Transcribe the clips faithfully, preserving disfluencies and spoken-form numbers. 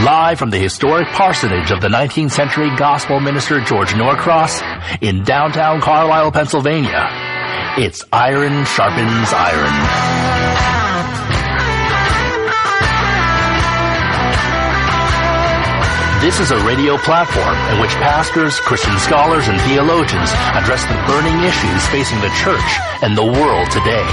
Live from the historic parsonage of the nineteenth century gospel minister George Norcross in downtown Carlisle, Pennsylvania, it's Iron Sharpens Iron. This is a radio platform in which pastors, Christian scholars, and theologians address the burning issues facing the church and the world today.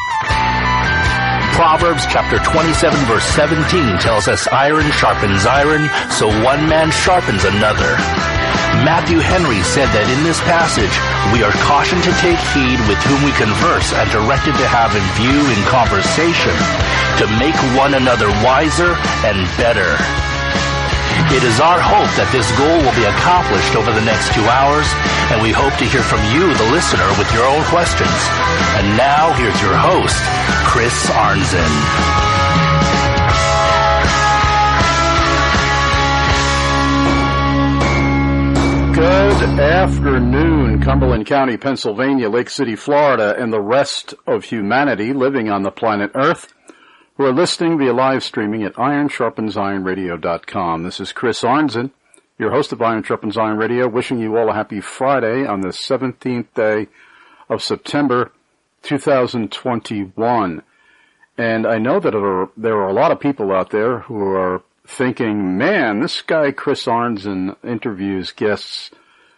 Proverbs chapter twenty-seven verse seventeen tells us iron sharpens iron, so one man sharpens another. Matthew Henry said that in this passage, we are cautioned to take heed with whom we converse and directed to have in view in conversation to make one another wiser and better. It is our hope that this goal will be accomplished over the next two hours, and we hope to hear from you, the listener, with your own questions. And now, here's your host, Chris Arnzen. Good afternoon, Cumberland County, Pennsylvania, Lake City, Florida, and the rest of humanity living on the planet Earth. We're listening via live streaming at iron sharpens iron radio dot com. This is Chris Arnzen, your host of Iron Sharpens Iron Radio, wishing you all a happy Friday on the seventeenth day of September, two thousand twenty-one. And I know that there are a lot of people out there who are thinking, man, this guy Chris Arnzen interviews guests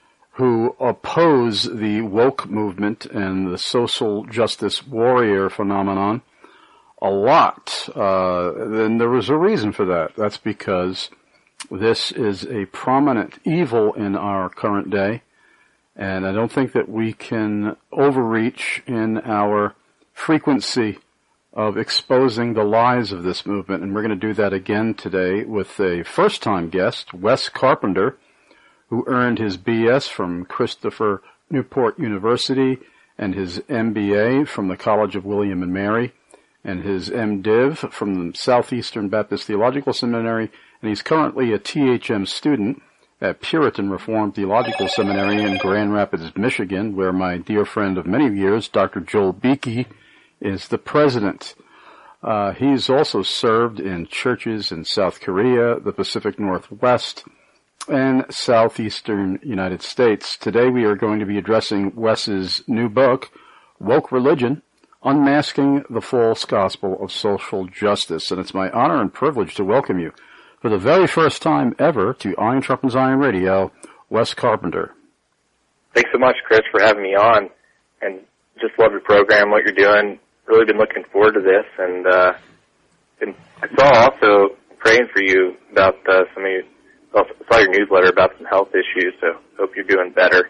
who oppose the woke movement and the social justice warrior phenomenon a lot. Uh, then there was a reason for that. That's because this is a prominent evil in our current day, and I don't think that we can overreach in our frequency of exposing the lies of this movement, and we're going to do that again today with a first-time guest, Wes Carpenter, who earned his B S from Christopher Newport University and his M B A from the College of William and Mary, and his MDiv from the Southeastern Baptist Theological Seminary, and he's currently a T H M student at Puritan Reformed Theological Seminary in Grand Rapids, Michigan, where my dear friend of many years, Doctor Joel Beeke, is the president. Uh, he's also served in churches in South Korea, the Pacific Northwest, and Southeastern United States. Today we are going to be addressing Wes's new book, Woke Religion, Unmasking the False Gospel of Social Justice. And it's my honor and privilege to welcome you for the very first time ever to Iron Sharpens Iron Radio, Wes Carpenter. Thanks so much, Chris, for having me on. And just love your program, what you're doing. Really been looking forward to this. And, uh, and I saw also praying for you about uh, some of your, I saw your newsletter about some health issues, so hope you're doing better.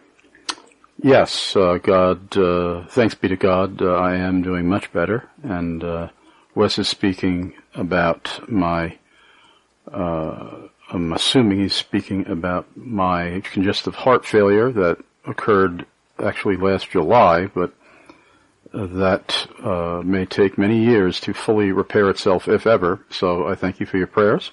Yes, uh, God, uh, thanks be to God, uh, I am doing much better, and uh, Wes is speaking about my, uh, I'm assuming he's speaking about my congestive heart failure that occurred actually last July, but uh, that uh, may take many years to fully repair itself, if ever, so I thank you for your prayers.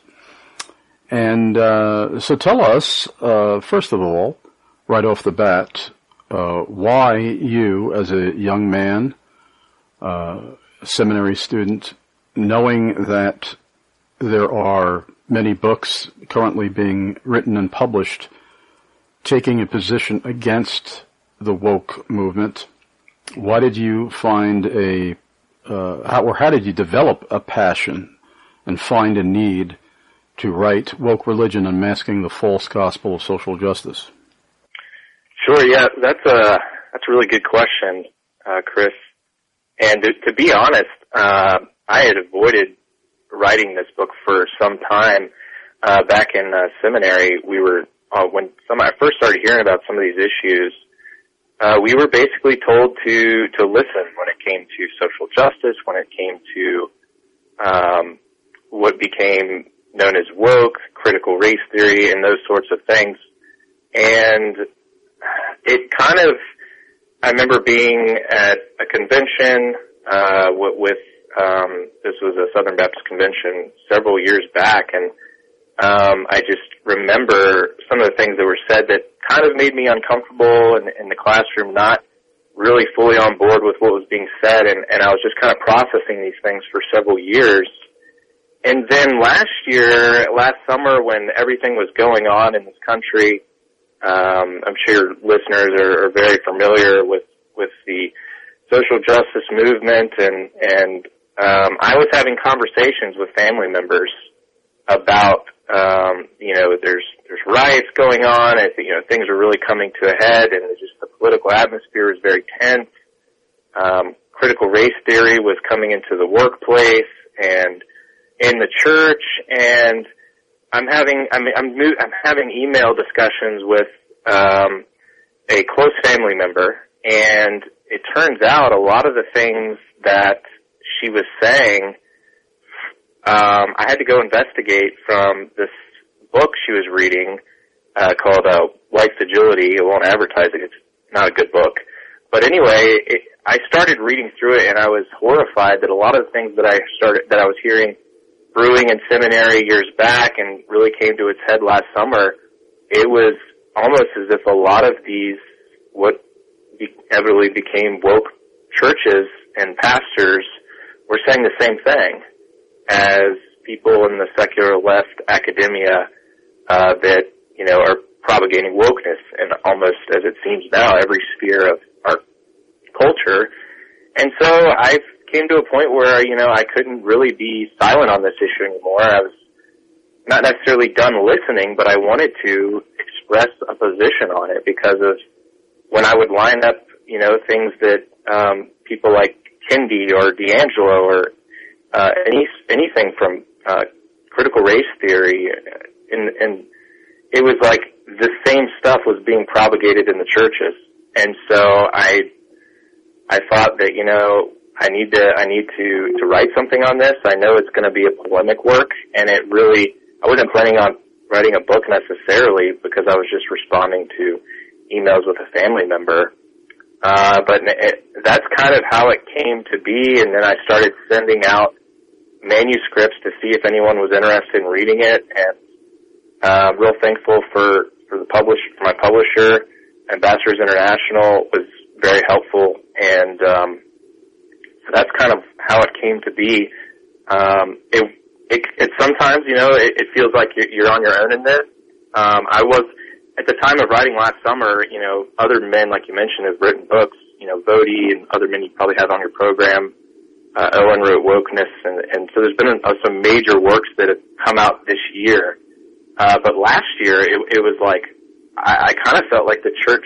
And uh, so tell us, uh, first of all, right off the bat, Uh, why you, as a young man, uh, seminary student, knowing that there are many books currently being written and published, taking a position against the woke movement, why did you find a, uh, how, or how did you develop a passion and find a need to write Woke Religion, Unmasking the False Gospel of Social Justice? Sure, yeah, that's a that's a really good question, uh, Chris. And to, to be honest, uh, I had avoided writing this book for some time. Uh, back in uh, seminary, we were uh, when some I first started hearing about some of these issues, uh, we were basically told to to listen when it came to social justice, when it came to um, what became known as woke, critical race theory, and those sorts of things, and it kind of, I remember being at a convention uh, with, with um, this was a Southern Baptist convention several years back, and um, I just remember some of the things that were said that kind of made me uncomfortable in, in the classroom, not really fully on board with what was being said, and, and I was just kind of processing these things for several years. and then last year, last summer, when everything was going on in this country, um, I'm sure your listeners are, are very familiar with, with the social justice movement, and, and um, I was having conversations with family members about, um, you know, there's there's riots going on, and, you know, things are really coming to a head, and just the political atmosphere is very tense. Um, critical race theory was coming into the workplace and in the church, and I'm having I'm I'm, I'm having email discussions with um, a close family member, and it turns out a lot of the things that she was saying, um, I had to go investigate from this book she was reading uh, called uh, Life's Agility. I won't advertise it. It's not a good book. But anyway, it, I started reading through it, and I was horrified that a lot of the things that I started that I was hearing brewing in seminary years back and really came to its head last summer, it was almost as if a lot of these, what be, heavily became woke churches and pastors, were saying the same thing as people in the secular left academia uh, that, you know, are propagating wokeness in almost, as it seems now, every sphere of our culture. And so I came to a point where, you know, I couldn't really be silent on this issue anymore. I was not necessarily done listening, but I wanted to express a position on it because of when I would line up, you know, things that um, people like Kendi or D'Angelo or uh, any anything from uh, critical race theory, and, and it was like the same stuff was being propagated in the churches. And so I I thought that, you know, I need to I need to, to write something on this. I know it's going to be a polemic work, and it really, I wasn't planning on writing a book necessarily because I was just responding to emails with a family member. Uh, but it, that's kind of how it came to be, and then I started sending out manuscripts to see if anyone was interested in reading it, and uh, real thankful for, for the publish, for my publisher. Ambassadors International was very helpful, and um, so that's kind of how it came to be. Um, it, it, it sometimes, you know, it, it feels like you're, you're on your own in this. Um, I was, at the time of writing last summer, you know, other men, like you mentioned, have written books, you know, Bodhi and other men you probably have on your program. Uh, Owen wrote Wokeness, and, and so there's been uh, some major works that have come out this year. Uh, but last year, it, it was like, I, I kind of felt like the church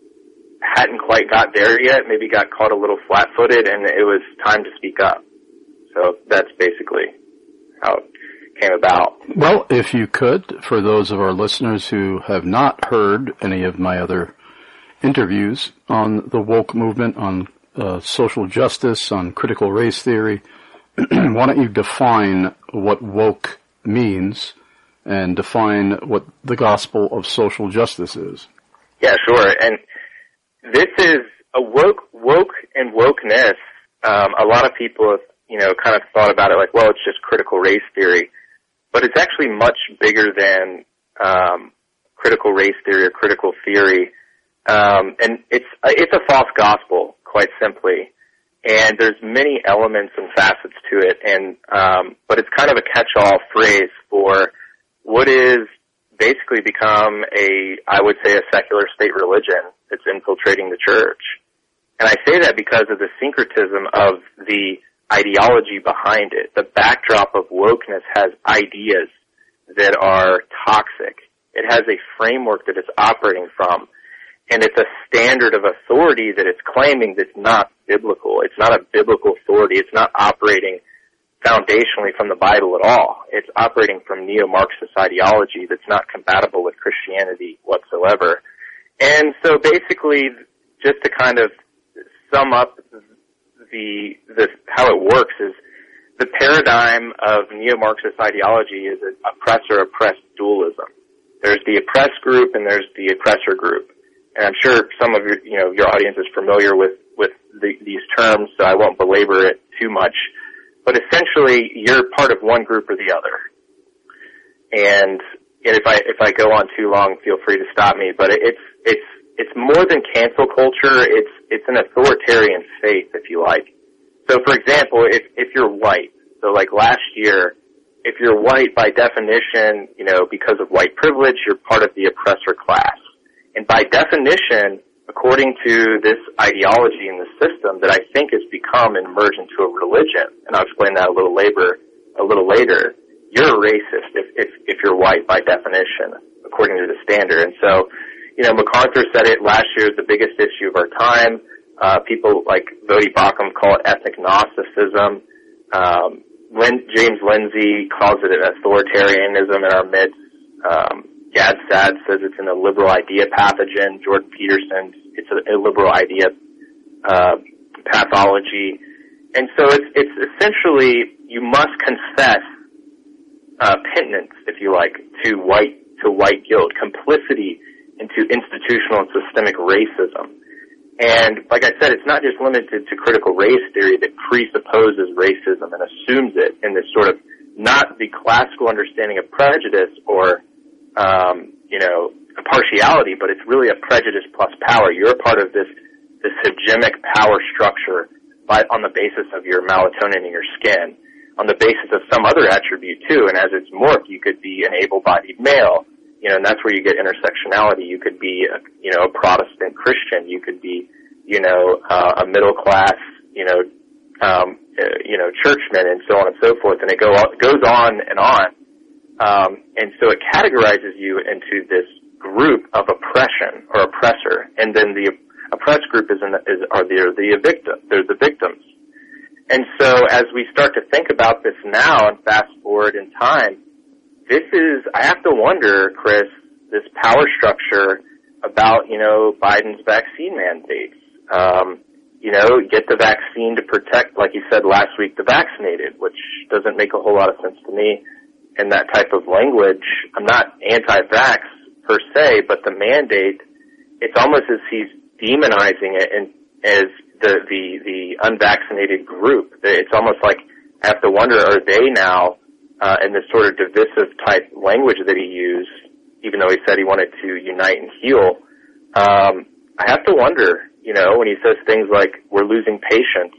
hadn't quite got there yet, maybe got caught a little flat-footed, and it was time to speak up. So that's basically how it came about. Well, if you could, for those of our listeners who have not heard any of my other interviews on the woke movement, on uh, social justice, on critical race theory, why don't you define what woke means and define what the gospel of social justice is? Yeah, sure. And this is a woke, woke and wokeness. Um, a lot of people have, you know, kind of thought about it like, well, it's just critical race theory. But it's actually much bigger than um, critical race theory or critical theory. Um, and it's it's a false gospel, quite simply. And there's many elements and facets to it. And um, but it's kind of a catch-all phrase for what is basically become a, I would say, a secular state religion that's infiltrating the church. And I say that because of the syncretism of the ideology behind it. The backdrop of wokeness has ideas that are toxic. It has a framework that it's operating from, and it's a standard of authority that it's claiming that's not biblical. It's not a biblical authority. It's not operating foundationally from the Bible at all. It's operating from neo-Marxist ideology that's not compatible with Christianity whatsoever. And so basically, just to kind of sum up the, the how it works is the paradigm of neo-Marxist ideology is an oppressor-oppressed dualism. There's the oppressed group and there's the oppressor group. And I'm sure some of your, you know, your audience is familiar with, with the, these terms, so I won't belabor it too much. But essentially, you're part of one group or the other. And if I if I go on too long, feel free to stop me. But it's it's it's more than cancel culture. It's it's an authoritarian faith, if you like. So, for example, if if you're white, so like last year, if you're white, by definition, you know, because of white privilege, you're part of the oppressor class. And by definition, according to this ideology in the system that I think has become and merged into a religion, and I'll explain that a little later, a little later, you're a racist if, if, if you're white by definition, according to the standard. And so, you know, MacArthur said it last year is the biggest issue of our time. Uh, people like Voddie Baucham call it ethnic Gnosticism. Um, Lin- James Lindsay calls it an authoritarianism in our midst. Um, Gad Saad says it's an illiberal idea pathogen. Jordan Peterson, it's an illiberal idea uh, pathology. And so it's, it's essentially you must confess uh, penitence, if you like, to white to white guilt, complicity into institutional and systemic racism. And like I said, it's not just limited to critical race theory that presupposes racism and assumes it in this sort of not the classical understanding of prejudice or, um, you know, a partiality, but it's really a prejudice plus power. You're a part of this, this hegemonic power structure by, on the basis of your melatonin in your skin, on the basis of some other attribute too. And as it's morphed, you could be an able-bodied male. You know, and that's where you get intersectionality. You could be, a, you know, a Protestant Christian. You could be, you know, uh, a middle class, you know, um, uh, you know, churchman, and so on and so forth. And it go it goes on and on. Um, and so it categorizes you into this group of oppression or oppressor, and then the oppressed group is, in the, is are the the victim. They're the victims. And so as we start to think about this now and fast forward in time. This is, I have to wonder, Chris, this power structure about, you know, Biden's vaccine mandates. Um, you know, get the vaccine to protect, like you said last week, the vaccinated, which doesn't make a whole lot of sense to me in that type of language. I'm not anti-vax per se, but the mandate, it's almost as he's demonizing it and as the, the, the unvaccinated group. It's almost like I have to wonder, are they now Uh, and this sort of divisive type language that he used, even though he said he wanted to unite and heal, um, I have to wonder, you know, when he says things like, we're losing patience.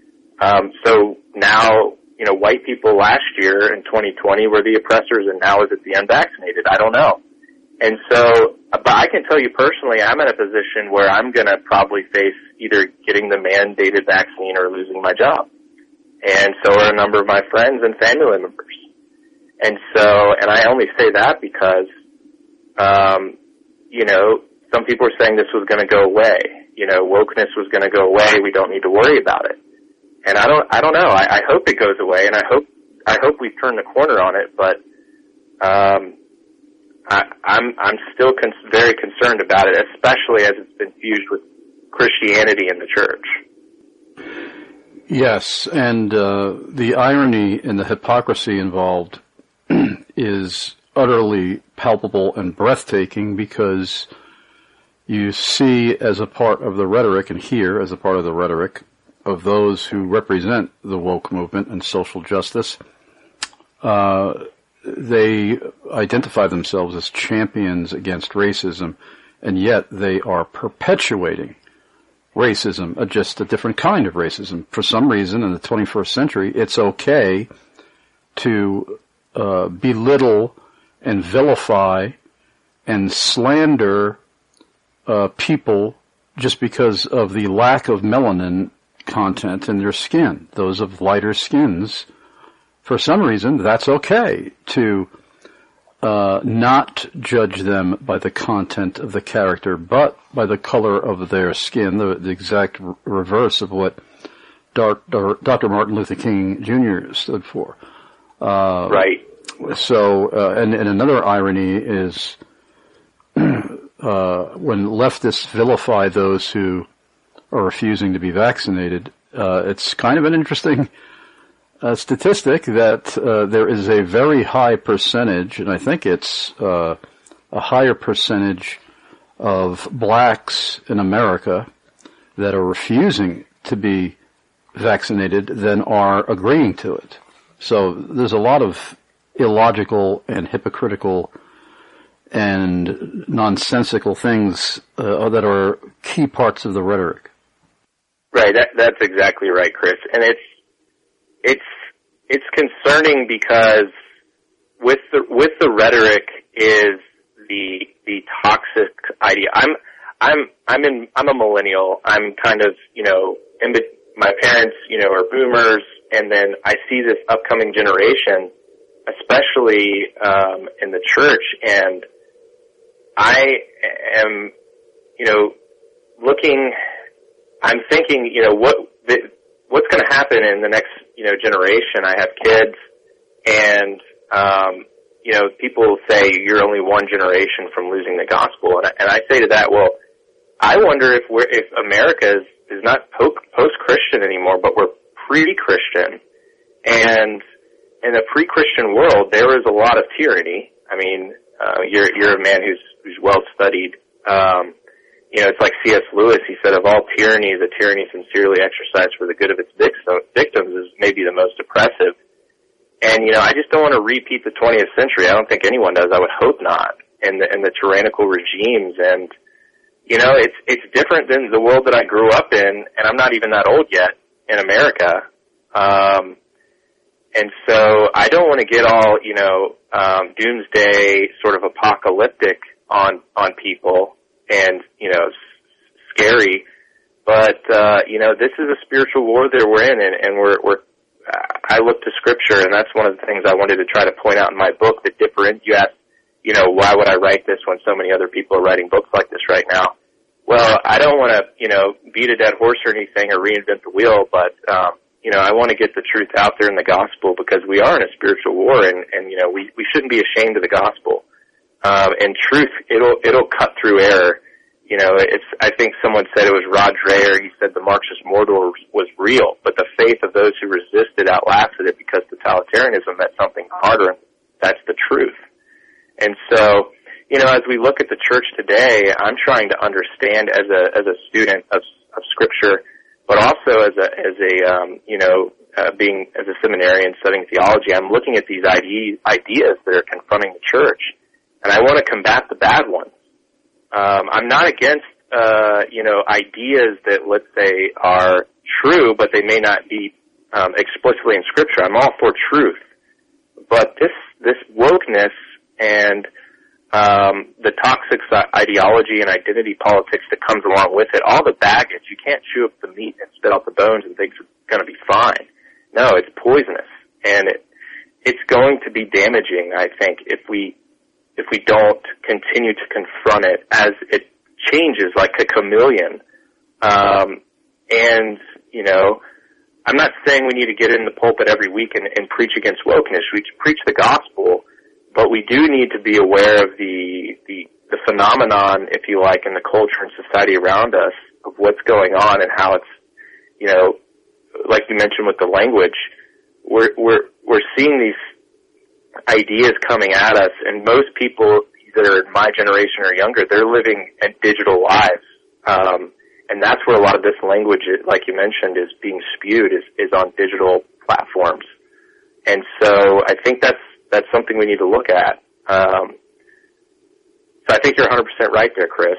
Um, so now, you know, white people last year in twenty twenty were the oppressors, and now is it the unvaccinated? I don't know. And so, but I can tell you personally, I'm in a position where I'm going to probably face either getting the mandated vaccine or losing my job. And so are a number of my friends and family members. And so, and I only say that because, um, you know, some people are saying this was going to go away. You know, wokeness was going to go away. We don't need to worry about it. And I don't, I don't know. I, I hope it goes away, and I hope, I hope we've turned the corner on it. But um, I, I'm, I'm still con- very concerned about it, especially as it's been fused with Christianity in the church. Yes, and uh, the irony and the hypocrisy involved is utterly palpable and breathtaking, because you see as a part of the rhetoric, and hear as a part of the rhetoric of those who represent the woke movement and social justice, uh, they identify themselves as champions against racism, and yet they are perpetuating racism, uh, just a different kind of racism. For some reason, in the twenty-first century, it's okay to uh, belittle and vilify and slander uh, people just because of the lack of melanin content in their skin, those of lighter skins. For some reason, that's okay to uh, not judge them by the content of the character, but by the color of their skin, the, the exact r- reverse of what Doctor Martin Luther King Junior stood for. Uh, right. So, uh, and, and another irony is uh, when leftists vilify those who are refusing to be vaccinated, uh, it's kind of an interesting uh, statistic that uh, there is a very high percentage, and I think it's uh, a higher percentage of blacks in America that are refusing to be vaccinated than are agreeing to it. So there's a lot of illogical and hypocritical and nonsensical things uh, that are key parts of the rhetoric. Right, that, that's exactly right, Chris. And it's it's it's concerning because with the with the rhetoric is the the toxic idea. I'm I'm I'm in I'm a millennial. I'm kind of you know in the, my parents you know are boomers, and then I see this upcoming generation, especially um, in the church, and I am you know looking. I'm thinking you know what the, what's going to happen in the next you know generation. I have kids, and um, you know people say you're only one generation from losing the gospel, and I, and I say to that, well, I wonder if we're if America is, is not post-Christian anymore, but we're pre-Christian, and in a pre-Christian world, there is a lot of tyranny. I mean, uh, you're you're a man who's who's well studied. Um, you know, it's like C S Lewis. He said, "Of all tyrannies, a tyranny sincerely exercised for the good of its victims is maybe the most oppressive." And you know, I just don't want to repeat the twentieth century. I don't think anyone does. I would hope not. And the and the tyrannical regimes, and you know, it's it's different than the world that I grew up in, and I'm not even that old yet in America. Um, And so I don't want to get all, you know, um, doomsday sort of apocalyptic on, on people and, you know, s- scary. But, uh, you know, this is a spiritual war that we're in, and, and we're, we're, I look to scripture, and that's one of the things I wanted to try to point out in my book that different, you asked, you know, why would I write this when so many other people are writing books like this right now? Well, I don't want to, you know, beat a dead horse or anything or reinvent the wheel, but, um, you know, I want to get the truth out there in the gospel because we are in a spiritual war, and, and you know, we, we shouldn't be ashamed of the gospel. Um, and truth, it'll, it'll cut through error. You know, it's, I think someone said it was Rod Dreher. He said the Marxist Mordor was real, but the faith of those who resisted outlasted it because totalitarianism meant something harder. That's the truth. And so, you know, as we look at the church today, I'm trying to understand as a, as a student of, of scripture, but also as a, as a, um, you know, uh, being as a seminarian studying theology, I'm looking at these ide- ideas that are confronting the church, and I want to combat the bad ones. Um, I'm not against, uh, you know, ideas that, let's say, are true, but they may not be um, explicitly in Scripture. I'm all for truth, but this this wokeness and Um, the toxic ideology and identity politics that comes along with it, all the baggage, you can't chew up the meat and spit out the bones and think it's going to be fine. No, it's poisonous, and it, it's going to be damaging, I think, if we, if we don't continue to confront it as it changes like a chameleon. Um, and, you know, I'm not saying we need to get in the pulpit every week and, and preach against wokeness. We preach the gospel. But we do need to be aware of the, the the phenomenon, if you like, in the culture and society around us of what's going on and how it's, you know, like you mentioned with the language, we're we're we're seeing these ideas coming at us, and most people that are my generation or younger, they're living in digital lives, um, and that's where a lot of this language, like you mentioned, is being spewed is is on digital platforms, and so I think that's. That's something we need to look at. Um, so I think you're one hundred percent right there, Chris.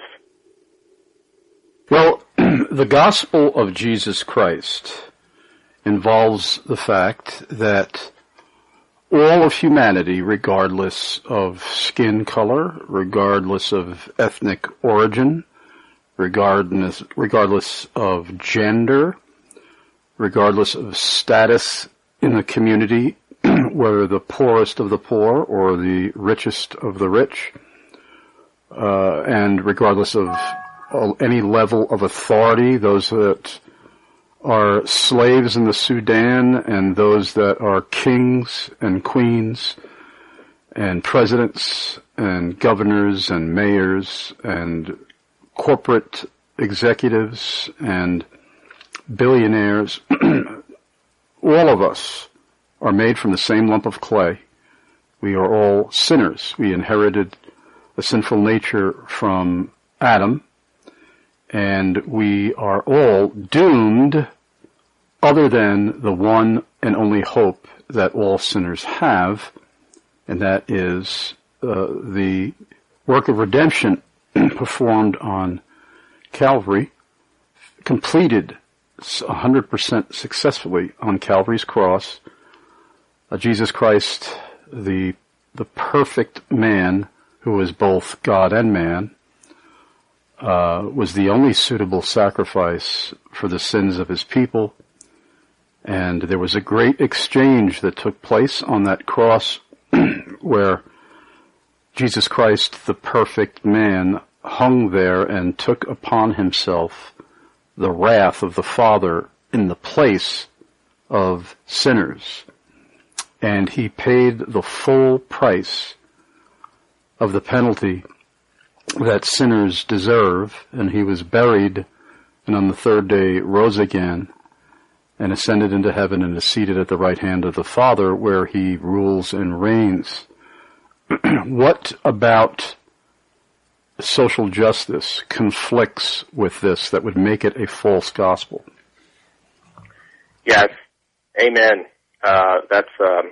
Well, the gospel of Jesus Christ involves the fact that all of humanity, regardless of skin color, regardless of ethnic origin, regardless, regardless of gender, regardless of status in the community, whether the poorest of the poor or the richest of the rich, uh, and regardless of uh, any level of authority, those that are slaves in the Sudan and those that are kings and queens and presidents and governors and mayors and corporate executives and billionaires, all of us are made from the same lump of clay. We are all sinners. We inherited a sinful nature from Adam, and we are all doomed other than the one and only hope that all sinners have, and that is uh, the work of redemption performed on Calvary, completed one hundred percent successfully on Calvary's cross. Uh, Jesus Christ, the the perfect man who was both God and man, uh, was the only suitable sacrifice for the sins of his people. And there was a great exchange that took place on that cross where Jesus Christ, the perfect man, hung there and took upon himself the wrath of the Father in the place of sinners. And he paid the full price of the penalty that sinners deserve, and he was buried, and on the third day rose again, and ascended into heaven and is seated at the right hand of the Father, where he rules and reigns. What about social justice conflicts with this that would make it a false gospel? Yes. Amen. Uh, that's um,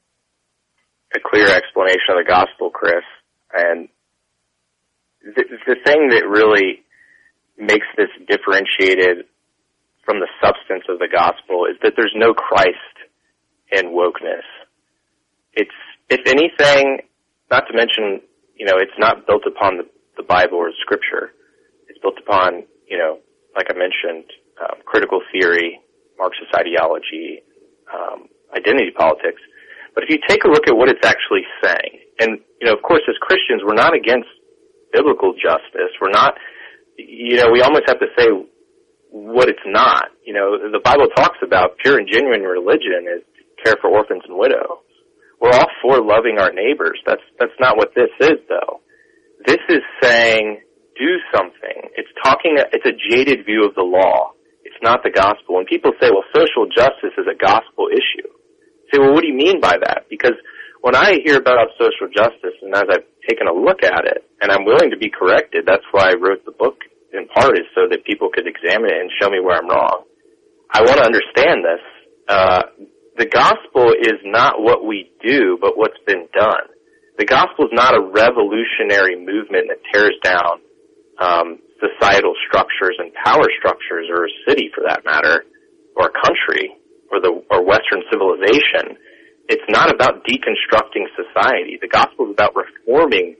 a clear explanation of the gospel, Chris. And the, the thing that really makes this differentiated from the substance of the gospel is that there's no Christ in wokeness. It's, if anything, not to mention, you know, it's not built upon the, the Bible or Scripture. It's built upon, you know, like I mentioned, uh, critical theory, Marxist ideology, um, identity politics. But if you take a look at what it's actually saying, and, you know, of course, as Christians, we're not against biblical justice. We're not, you know, we almost have to say what it's not. You know, the Bible talks about pure and genuine religion is to care for orphans and widows. We're all for loving our neighbors. That's, that's not what this is, though. This is saying, do something. It's talking, it's a jaded view of the law. It's not the gospel. When people say, well, social justice is a gospel issue, I say, well, what do you mean by that? Because when I hear about social justice, and as I've taken a look at it, and I'm willing to be corrected, that's why I wrote the book in part, is so that people could examine it and show me where I'm wrong. I want to understand this. Uh, the gospel is not what we do, but what's been done. The gospel is not a revolutionary movement that tears down um, societal structures and power structures, or a city for that matter, or a country, or the or Western civilization. It's not about deconstructing society. The gospel is about reforming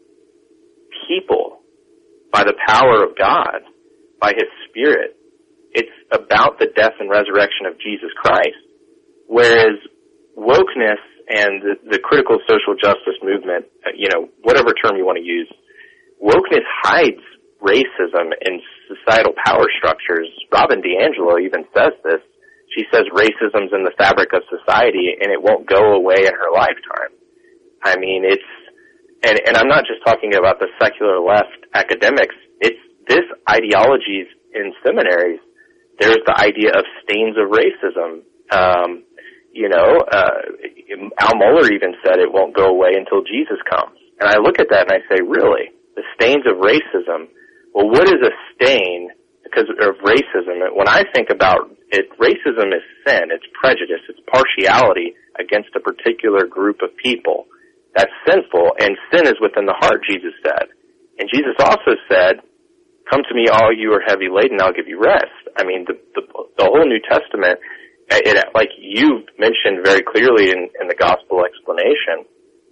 people by the power of God, by His Spirit. It's about the death and resurrection of Jesus Christ. Whereas wokeness and the, the critical social justice movement, you know, whatever term you want to use, wokeness hides racism in societal power structures. Robin DiAngelo even says this. She says racism's in the fabric of society and it won't go away in her lifetime. I mean, it's, and, and I'm not just talking about the secular left academics. It's this ideologies in seminaries. There's the idea of stains of racism. Um, you know, uh, Al Mohler even said it won't go away until Jesus comes. And I look at that and I say, really? The stains of racism? Well, what is a stain because of racism? When I think about it, racism is sin. It's prejudice. It's partiality against a particular group of people. That's sinful, and sin is within the heart, Jesus said. And Jesus also said, come to me, all you are heavy laden, I'll give you rest. I mean, the, the, the whole New Testament, it, like you mentioned very clearly in, in the gospel explanation,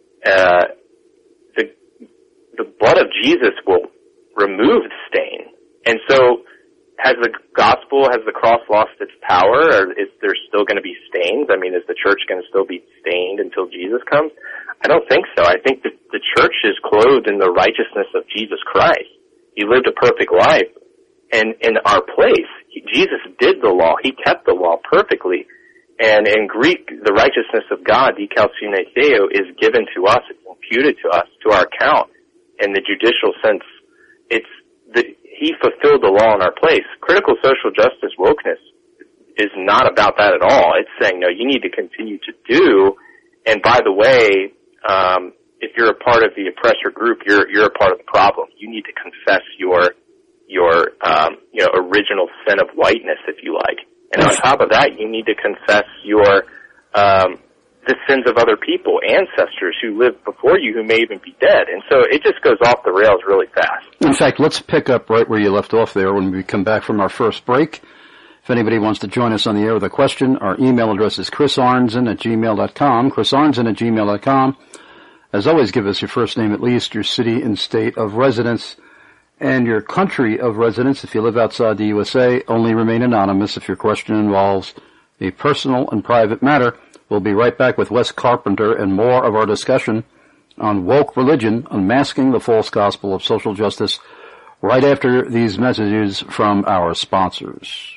uh, the, the blood of Jesus will remove the stain. And so, has the gospel, has the cross lost its power, or is there still going to be stains? I mean, is the church going to still be stained until Jesus comes? I don't think so. I think that the church is clothed in the righteousness of Jesus Christ. He lived a perfect life, and in our place, he, Jesus did the law. He kept the law perfectly. And in Greek, the righteousness of God, dikaiosune theo, is given to us. It's imputed to us, to our account. In the judicial sense, it's the, he fulfilled the law in our place. Critical social justice wokeness is not about that at all. It's saying, no, you need to continue to do. And by the way, um, if you're a part of the oppressor group, you're you're a part of the problem. You need to confess your your um, you know original sin of whiteness, if you like. And on top of that, you need to confess your um, the sins of other people, ancestors who lived before you, who may even be dead. And so it just goes off the rails really fast. In fact, let's pick up right where you left off there when we come back from our first break. If anybody wants to join us on the air with a question, our email address is chris arnzen at gmail dot com, chris arnzen at gmail dot com. As always, give us your first name at least, your city and state of residence, and your country of residence. If you live outside the U S A, only remain anonymous if your question involves a personal and private matter. We'll be right back with Wes Carpenter and more of our discussion on woke religion, unmasking the false gospel of social justice, right after these messages from our sponsors.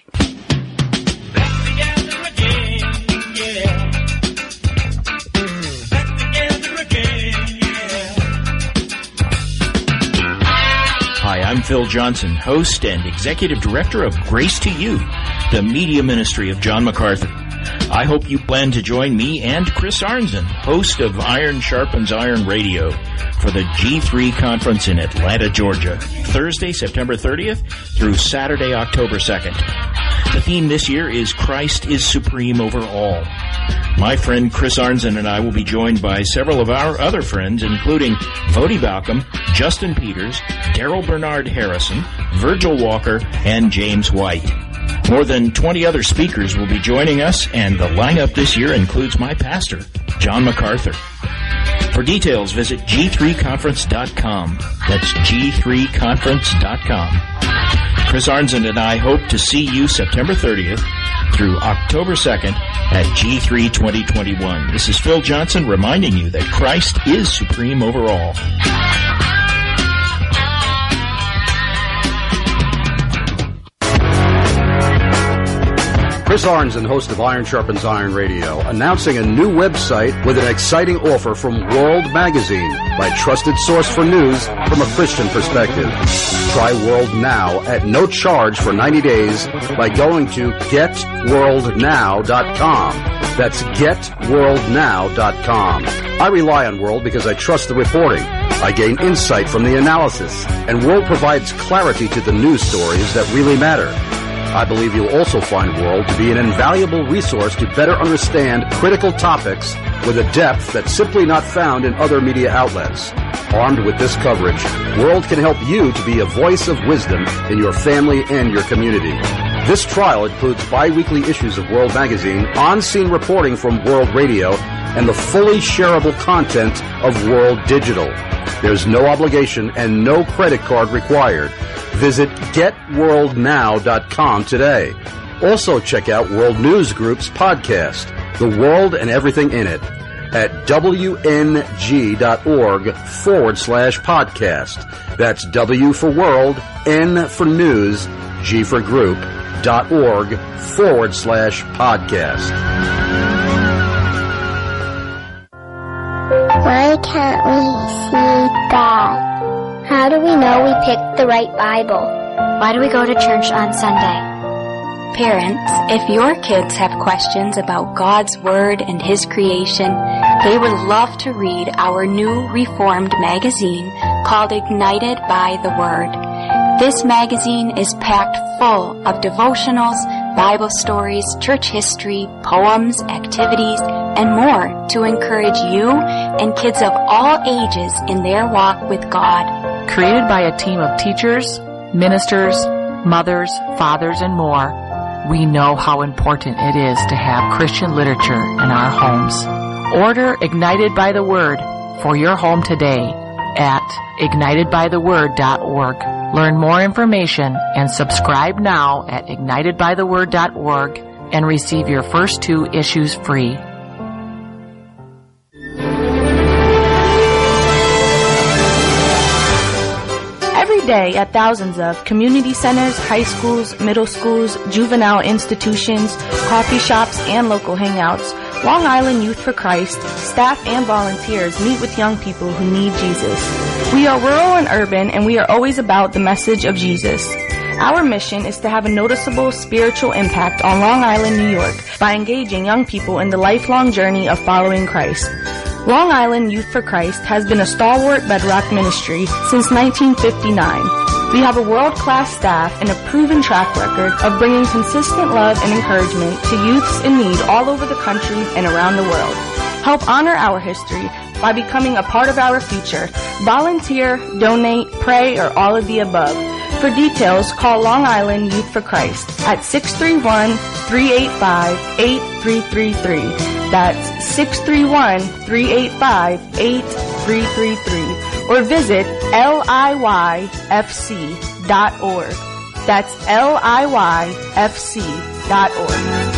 Hi, I'm Phil Johnson, host and executive director of Grace to You, the media ministry of John MacArthur. I hope you plan to join me and Chris Arnzen, host of Iron Sharpens Iron Radio, for the G three conference in Atlanta, Georgia, Thursday, September thirtieth through Saturday, October second. The theme this year is Christ is Supreme Over All. My friend Chris Arnzen and I will be joined by several of our other friends, including Vodi Balcom, Justin Peters, Daryl Bernard Harrison, Virgil Walker, and James White. More than twenty other speakers will be joining us, and the lineup this year includes my pastor, John MacArthur. For details, visit G three conference dot com. That's G three conference dot com. Chris Arnzen and I hope to see you September thirtieth through October second at G three twenty twenty-one. This is Phil Johnson reminding you that Christ is supreme over all. Chris Arnzen, host of Iron Sharpens Iron Radio, announcing a new website with an exciting offer from World Magazine, my trusted source for news from a Christian perspective. Try World Now at no charge for ninety days by going to get world now dot com. That's get world now dot com. I rely on World because I trust the reporting. I gain insight from the analysis, and World provides clarity to the news stories that really matter. I believe you'll also find World to be an invaluable resource to better understand critical topics with a depth that's simply not found in other media outlets. Armed with this coverage, World can help you to be a voice of wisdom in your family and your community. This trial includes bi-weekly issues of World Magazine, on-scene reporting from World Radio, and the fully shareable content of World Digital. There's no obligation and no credit card required. Visit get world now dot com today. Also check out World News Group's podcast, The World and Everything in It, at W N G dot org forward slash podcast. That's W for World, N for News, G for Group, dot org forward slash podcast. Why can't we see God? How do we know we picked the right Bible? Why do we go to church on Sunday? Parents, if your kids have questions about God's Word and His creation, they would love to read our new Reformed magazine called Ignited by the Word. This magazine is packed full of devotionals, Bible stories, church history, poems, activities, and more to encourage you and kids of all ages in their walk with God. Created by a team of teachers, ministers, mothers, fathers, and more, we know how important it is to have Christian literature in our homes. Order Ignited by the Word for your home today at ignited by the word dot org. Learn more information and subscribe now at ignited by the word dot org and receive your first two issues free. Every day at thousands of community centers, high schools, middle schools, juvenile institutions, coffee shops, and local hangouts, Long Island Youth for Christ, staff and volunteers meet with young people who need Jesus. We are rural and urban, and we are always about the message of Jesus. Our mission is to have a noticeable spiritual impact on Long Island, New York, by engaging young people in the lifelong journey of following Christ. Long Island Youth for Christ has been a stalwart bedrock ministry since nineteen fifty-nine. We have a world-class staff and a proven track record of bringing consistent love and encouragement to youths in need all over the country and around the world. Help honor our history by becoming a part of our future. Volunteer, donate, pray, or all of the above. For details, call Long Island Youth for Christ at six three one, three eight five, eight three three three. That's six three one, three eight five, eight three three three. three three three or visit L I Y F C dot org. That's L I Y F C dot org.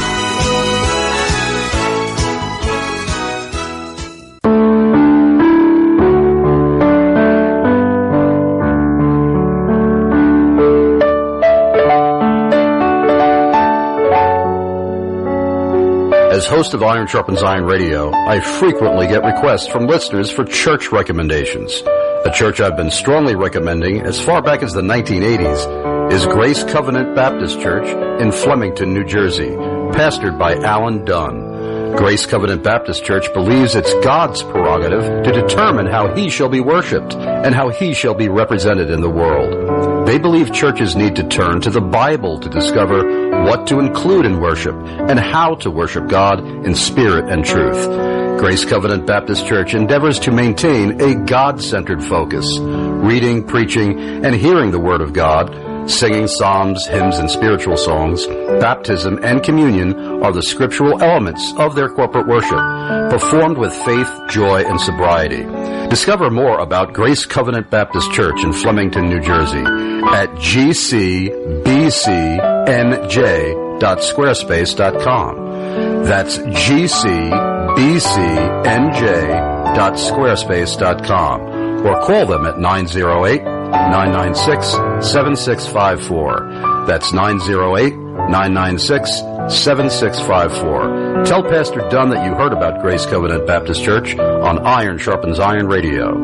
As host of Iron Sharpens Iron Radio, I frequently get requests from listeners for church recommendations. A church I've been strongly recommending as far back as the nineteen eighties is Grace Covenant Baptist Church in Flemington, New Jersey, pastored by Alan Dunn. Grace Covenant Baptist Church believes it's God's prerogative to determine how He shall be worshipped and how He shall be represented in the world. They believe churches need to turn to the Bible to discover what to include in worship and how to worship God in spirit and truth. Grace Covenant Baptist Church endeavors to maintain a God-centered focus, reading, preaching, and hearing the Word of God. Singing psalms, hymns, and spiritual songs, baptism, and communion are the scriptural elements of their corporate worship, performed with faith, joy, and sobriety. Discover more about Grace Covenant Baptist Church in Flemington, New Jersey at g c b c n j dot squarespace dot com. That's g c b c n j dot squarespace dot com, or call them at nine oh eight, nine nine six, seven six five four. That's nine oh eight, nine nine six, seven six five four. Tell Pastor Dunn that you heard about Grace Covenant Baptist Church on Iron Sharpens Iron Radio.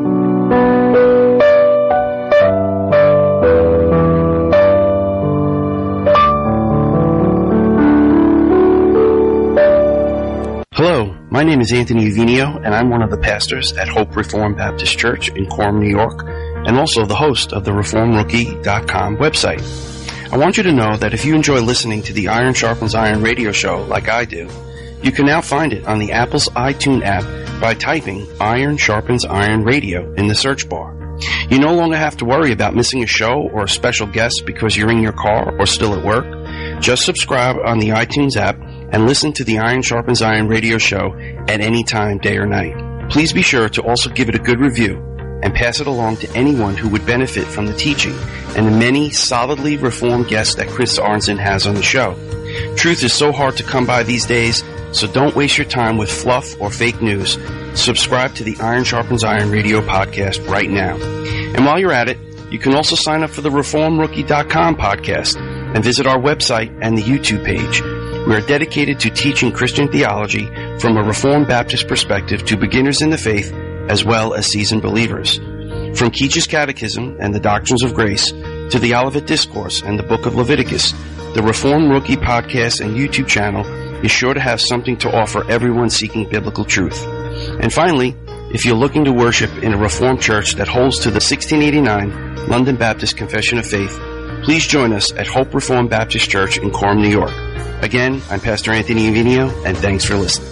Hello, my name is Anthony Uvinio, and I'm one of the pastors at Hope Reformed Baptist Church in Quorum, New York, and also the host of the reform rookie dot com website. I want you to know that if you enjoy listening to the Iron Sharpens Iron radio show like I do, you can now find it on the Apple's iTunes app by typing Iron Sharpens Iron Radio in the search bar. You no longer have to worry about missing a show or a special guest because you're in your car or still at work. Just subscribe on the iTunes app and listen to the Iron Sharpens Iron radio show at any time, day or night. Please be sure to also give it a good review and pass it along to anyone who would benefit from the teaching and the many solidly reformed guests that Chris Arnzen has on the show. Truth is so hard to come by these days, so don't waste your time with fluff or fake news. Subscribe to the Iron Sharpens Iron radio podcast right now. And while you're at it, you can also sign up for the reform rookie dot com podcast and visit our website and the YouTube page. We are dedicated to teaching Christian theology from a Reformed Baptist perspective to beginners in the faith as well as seasoned believers. From Keach's Catechism and the Doctrines of Grace to the Olivet Discourse and the Book of Leviticus, the Reform Rookie podcast and YouTube channel is sure to have something to offer everyone seeking biblical truth. And finally, if you're looking to worship in a Reformed church that holds to the sixteen eighty-nine London Baptist Confession of Faith, please join us at Hope Reformed Baptist Church in Quorum, New York. Again, I'm Pastor Anthony Uvinio, and thanks for listening.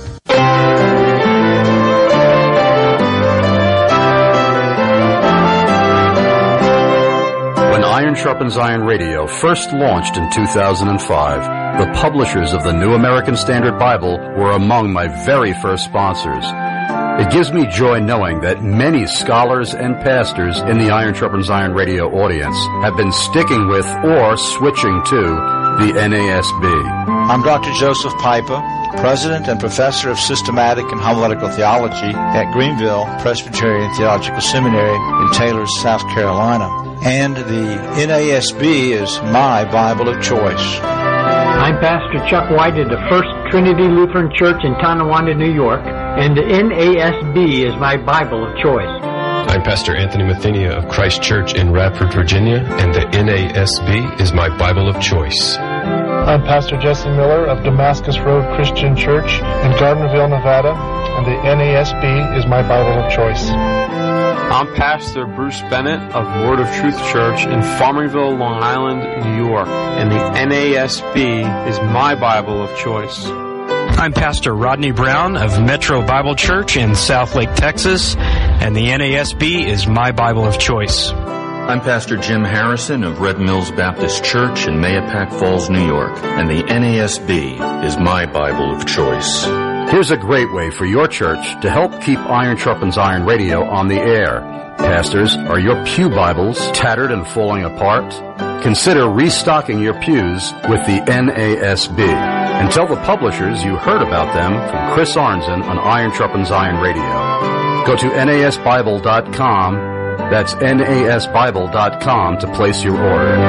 When Iron Sharpens Iron Radio first launched in two thousand five, the publishers of the New American Standard Bible were among my very first sponsors. It gives me joy knowing that many scholars and pastors in the Iron Sharpens Iron Radio audience have been sticking with or switching to the N A S B. I'm Doctor Joseph Pipa, President and Professor of Systematic and Homiletical Theology at Greenville Presbyterian Theological Seminary in Taylor, South Carolina. And the N A S B is my Bible of choice. I'm Pastor Chuck White at the First Trinity Lutheran Church in Tonawanda, New York, and the N A S B is my Bible of choice. I'm Pastor Anthony Mathenia of Christ Church in Radford, Virginia, and the N A S B is my Bible of choice. I'm Pastor Jesse Miller of Damascus Road Christian Church in Gardnerville, Nevada, and the N A S B is my Bible of choice. I'm Pastor Bruce Bennett of Word of Truth Church in Farmingville, Long Island, New York, and the N A S B is my Bible of choice. I'm Pastor Rodney Brown of Metro Bible Church in Southlake, Texas, and the N A S B is my Bible of choice. I'm Pastor Jim Harrison of Red Mills Baptist Church in Mayapack Falls, New York, and the N A S B is my Bible of choice. Here's a great way for your church to help keep Iron Sharpens Iron Radio on the air. Pastors, are your pew Bibles tattered and falling apart? Consider restocking your pews with the N A S B. And tell the publishers you heard about them from Chris Arnzen on Iron Sharpens Iron Radio. Go to N A S Bible dot com. That's N A S Bible dot com to place your order.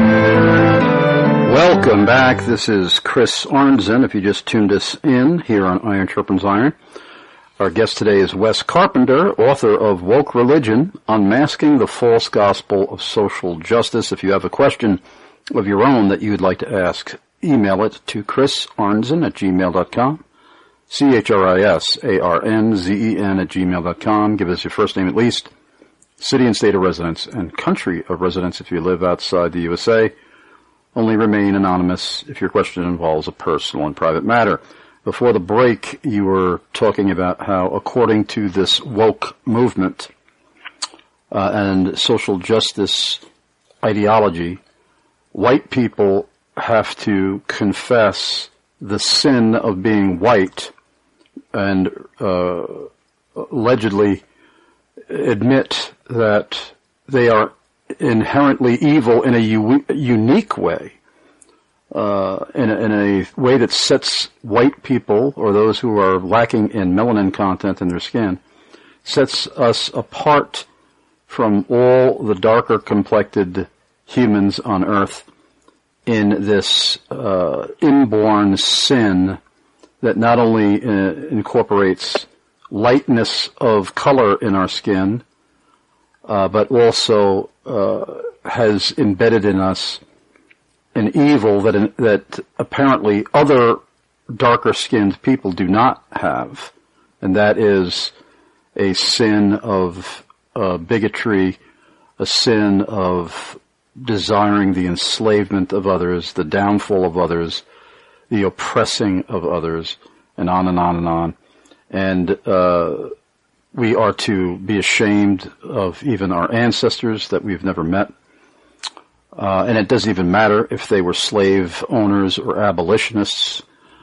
Welcome back. This is Chris Arnzen, if you just tuned us in here on Iron Sharpens Iron. Our guest today is Wes Carpenter, author of Woke Religion, Unmasking the False Gospel of Social Justice. If you have a question of your own that you'd like to ask, email it to Chris Arnzen at gmail dot com, C H R I S A R N Z E N at gmail dot com. Give us your first name at least, city and state of residence, and country of residence if you live outside the U S A. Only remain anonymous if your question involves a personal and private matter. Before the break, you were talking about how, according to this woke movement uh, and social justice ideology, white people have to confess the sin of being white and uh, allegedly admit that they are inherently evil in a u- unique way, uh, in, a, in a way that sets white people, or those who are lacking in melanin content in their skin, sets us apart from all the darker complected humans on earth in this uh, inborn sin that not only uh, incorporates lightness of color in our skin, Uh, but also uh, has embedded in us an evil that in, that apparently other darker-skinned people do not have, and that is a sin of uh, bigotry, a sin of desiring the enslavement of others, the downfall of others, the oppressing of others, and on and on and on. And uh we are to be ashamed of even our ancestors that we've never met. Uh, and it doesn't even matter if they were slave owners or abolitionists.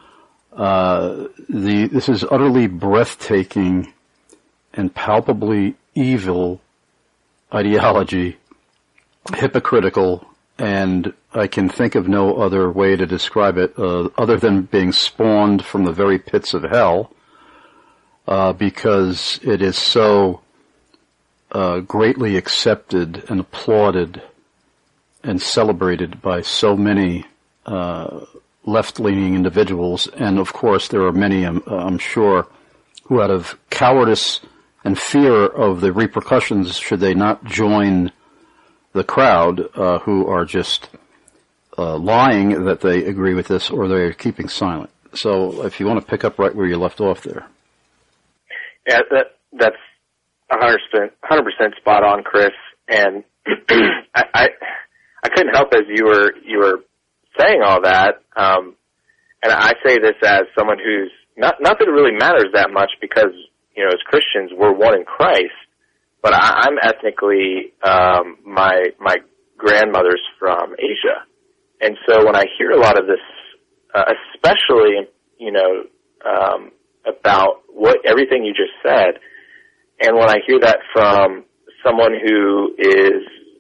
Uh, the, this is utterly breathtaking and palpably evil ideology, hypocritical, and I can think of no other way to describe it uh, other than being spawned from the very pits of hell. Uh, because it is so uh, greatly accepted and applauded and celebrated by so many uh, left-leaning individuals. And, of course, there are many, I'm, I'm sure, who out of cowardice and fear of the repercussions should they not join the crowd, uh, who are just uh, lying that they agree with this, or they're keeping silent. So if you want to pick up right where you left off there. Yeah, that that's a hundred percent spot on, Chris. And I, I I couldn't help as you were you were saying all that. Um, and I say this as someone who's not not that it really matters that much, because you know, as Christians we're one in Christ. But I, I'm ethnically um, my my grandmother's from Asia, and so when I hear a lot of this, uh, especially you know. Um, about what everything you just said, and when I hear that from someone who is,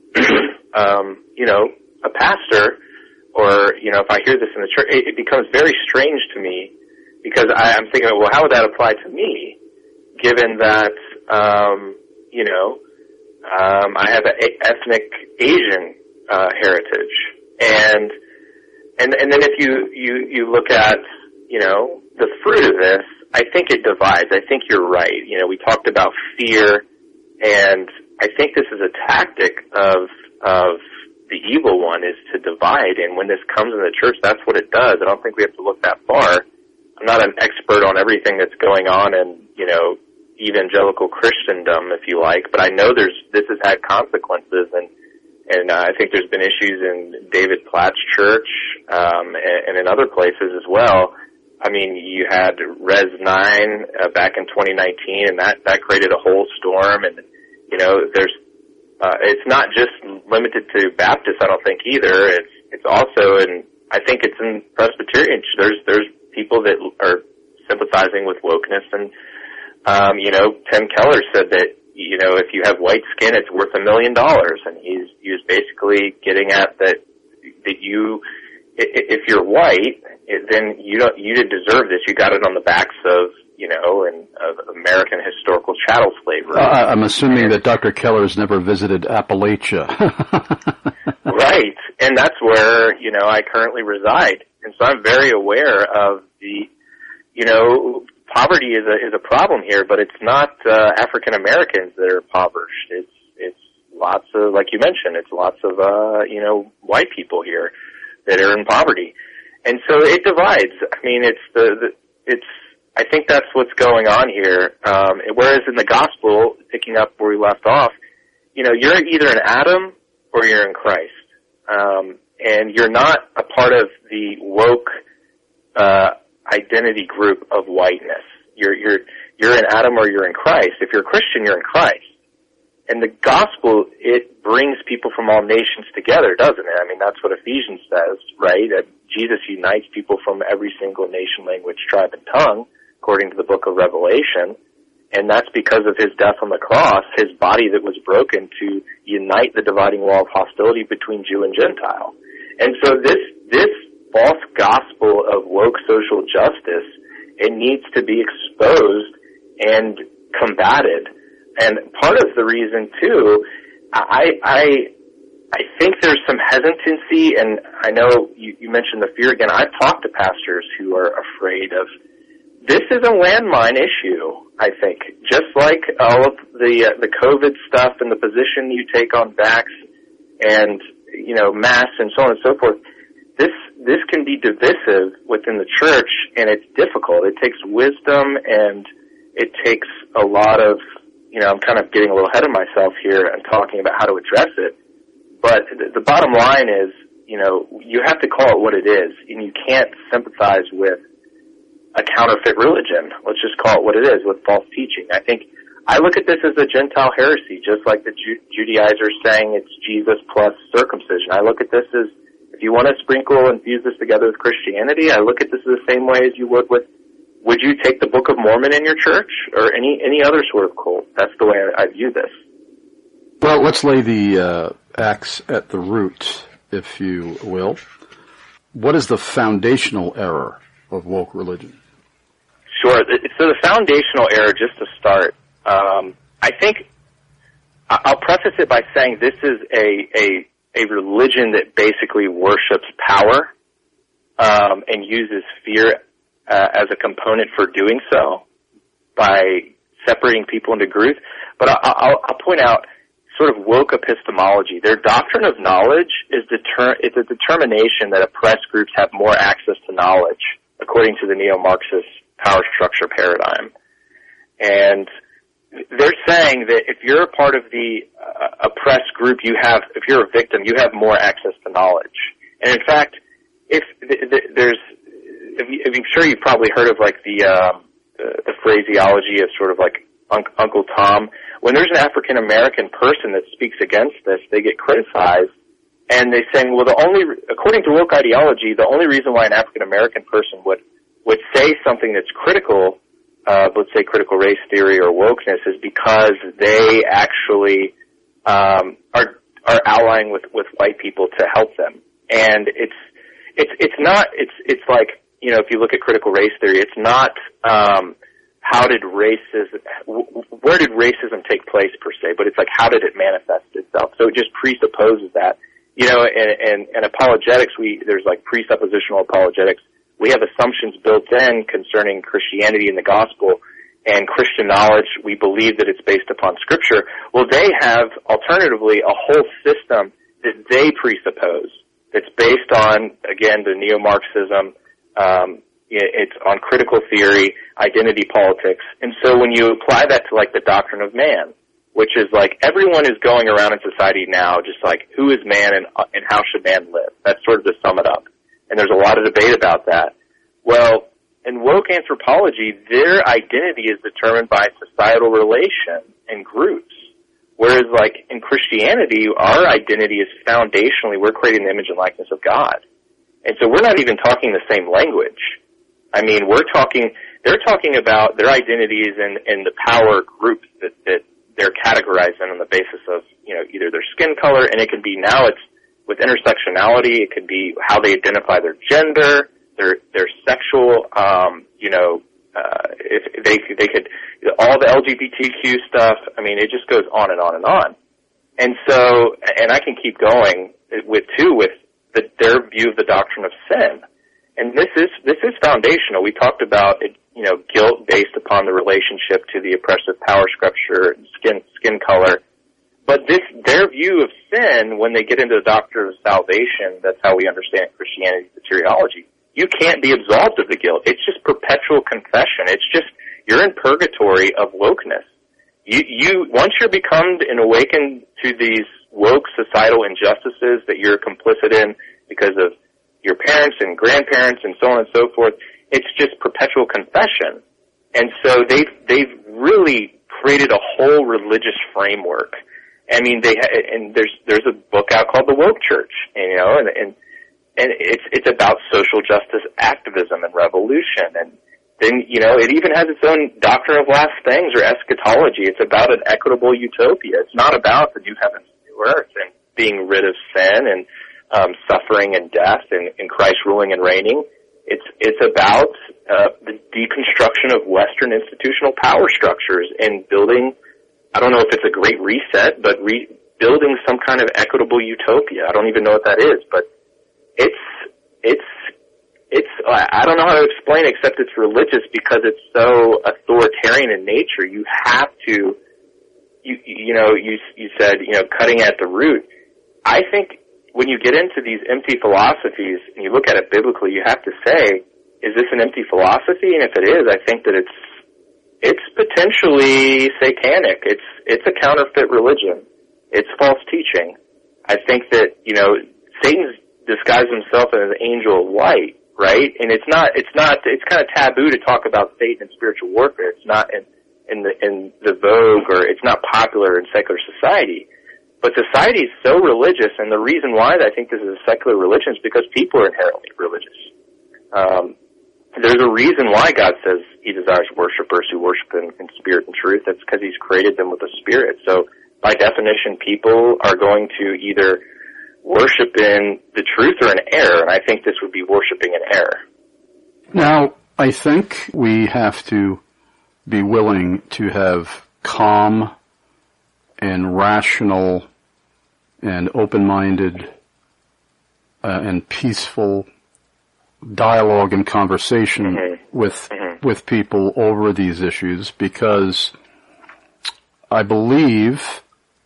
um, you know, a pastor, or you know, if I hear this in the church, it, it becomes very strange to me, because I, I'm thinking, well, how would that apply to me, given that, um, you know, um, I have an ethnic Asian uh, heritage, and and and then if you you you look at, you know, the fruit of this. I think it divides. I think you're right. You know, we talked about fear, and I think this is a tactic of of the evil one, is to divide. And when this comes in the church, that's what it does. I don't think we have to look that far. I'm not an expert on everything that's going on in, you know, evangelical Christendom, if you like, but I know there's this has had consequences, and and uh, I think there's been issues in David Platt's church um, and, and in other places as well. I mean, you had Res nine uh, back in twenty nineteen, and that, that created a whole storm. And, you know, there's, uh, it's not just limited to Baptists, I don't think either. It's, it's also in, I think it's in Presbyterian. There's, there's people that are sympathizing with wokeness. And, um, you know, Tim Keller said that, you know, if you have white skin, it's worth a million dollars. And he's, he was basically getting at that, that you, if you're white, then you don't, you didn't deserve this. You got it on the backs of, you know, and of American historical chattel slavery. Uh, I'm assuming that Doctor Keller's never visited Appalachia. Right. And that's where, you know, I currently reside. And so I'm very aware of the, you know, poverty is a, is a problem here, but it's not, uh, African Americans that are impoverished. It's, it's lots of, like you mentioned, it's lots of, uh, you know, white people here that are in poverty. And so it divides. I mean, it's the, the it's, I think that's what's going on here. Um, whereas in the gospel, picking up where we left off, you know, you're either in Adam or you're in Christ. Um, and you're not a part of the woke, uh, identity group of whiteness. You're, you're, you're in Adam or you're in Christ. If you're a Christian, you're in Christ. And the gospel, it brings people from all nations together, doesn't it? I mean, that's what Ephesians says, right? That Jesus unites people from every single nation, language, tribe, and tongue, according to the book of Revelation. And that's because of his death on the cross, his body that was broken to unite the dividing wall of hostility between Jew and Gentile. And so this, this false gospel of woke social justice, it needs to be exposed and combated. And part of the reason, too, I, I, I think there's some hesitancy, and I know you, you mentioned the fear again. I've talked to pastors who are afraid of, this is a landmine issue, I think. Just like all of the, uh, the COVID stuff and the position you take on vax and, you know, masks and so on and so forth, this, this can be divisive within the church, and it's difficult. It takes wisdom, and it takes a lot of, you know, I'm kind of getting a little ahead of myself here and talking about how to address it. But the, the bottom line is, you know, you have to call it what it is, and you can't sympathize with a counterfeit religion. Let's just call it what it is, with false teaching. I think I look at this as a Gentile heresy, just like the Ju- Judaizers saying it's Jesus plus circumcision. I look at this as, if you want to sprinkle and fuse this together with Christianity, I look at this the same way as you would with, would you take the Book of Mormon in your church or any any other sort of cult? That's the way I, I view this. Well, let's lay the uh, axe at the root, if you will. What is the foundational error of woke religion? Sure. So the foundational error, just to start, um, I think I'll preface it by saying this is a a, a religion that basically worships power um, and uses fear uh, as a component for doing so by separating people into groups. But I'll, I'll point out sort of woke epistemology. Their doctrine of knowledge is deter- it's a determination that oppressed groups have more access to knowledge, according to the neo-Marxist power structure paradigm. And they're saying that if you're a part of the uh, oppressed group, you have, if you're a victim, you have more access to knowledge. And in fact, if th- th- there's, if, you, if I'm sure you've probably heard of like the, uh, the, the phraseology of sort of like un- Uncle Tom. When there's an African American person that speaks against this, they get criticized. And they're saying, well, the only, according to woke ideology, the only reason why an African American person would, would say something that's critical, uh, let's say critical race theory or wokeness, is because they actually, um, are, are allying with, with white people to help them. And it's, it's, it's not, it's, it's like, you know, if you look at critical race theory, it's not, um, how did racism, where did racism take place per se, but it's like, how did it manifest itself? So it just presupposes that. You know, and, and, and apologetics, we, there's like presuppositional apologetics. We have assumptions built in concerning Christianity and the gospel and Christian knowledge. We believe that it's based upon scripture. Well, they have alternatively a whole system that they presuppose that's based on, again, the neo-Marxism, um, it's on critical theory, identity politics. And so when you apply that to like the doctrine of man, which is like everyone is going around in society now just like, who is man and, and how should man live? That's sort of to sum it up. And there's a lot of debate about that. Well, in woke anthropology, their identity is determined by societal relation and groups. Whereas like in Christianity, our identity is foundationally, we're creating the image and likeness of God. And so we're not even talking the same language. I mean, we're talking, they're talking about their identities and, and the power groups that, that they're categorized in on the basis of, you know, either their skin color, and it can be now it's with intersectionality, it could be how they identify their gender, their, their sexual, um, you know, uh, if they, they could, all the L G B T Q stuff, I mean, it just goes on and on and on. And so, and I can keep going with, too, with the, their view of the doctrine of sin. And this is, this is foundational. We talked about, it, you know, guilt based upon the relationship to the oppressive power structure, skin, skin color. But this, their view of sin, when they get into the doctrine of salvation, that's how we understand Christianity's soteriology. You can't be absolved of the guilt. It's just perpetual confession. It's just, you're in purgatory of wokeness. You, you, once you're become and awakened to these woke societal injustices that you're complicit in because of your parents and grandparents and so on and so forth, it's just perpetual confession. And so they've, they've really created a whole religious framework. I mean, they, and there's, there's a book out called The Woke Church, and, you know, and, and, and it's, it's about social justice activism and revolution. And then, you know, it even has its own doctrine of last things or eschatology. It's about an equitable utopia. It's not about the new heavens and new earth and being rid of sin and, um, suffering and death and, and Christ ruling and reigning. It's, it's about, uh, the deconstruction of Western institutional power structures and building, I don't know if it's a great reset, but re- building some kind of equitable utopia. I don't even know what that is, but it's, it's, it's, I don't know how to explain it except it's religious because it's so authoritarian in nature. You have to, you, you know, you, you said, you know, cutting at the root. I think when you get into these empty philosophies and you look at it biblically, you have to say, is this an empty philosophy? And if it is, I think that it's, it's potentially satanic. It's, it's a counterfeit religion. It's false teaching. I think that, you know, Satan's disguised himself as an angel of light, right? And it's not, it's not, it's kind of taboo to talk about Satan and spiritual warfare. It's not in, in the, in the vogue, or it's not popular in secular society. But society is so religious, and the reason why I think this is a secular religion is because people are inherently religious. Um, there's a reason why God says he desires worshipers who worship him in spirit and truth. That's because he's created them with a spirit. So by definition, people are going to either worship in the truth or in error, and I think this would be worshiping in error. Now, I think we have to be willing to have calm and rational and open-minded uh, and peaceful dialogue and conversation mm-hmm. with mm-hmm. with people over these issues, because I believe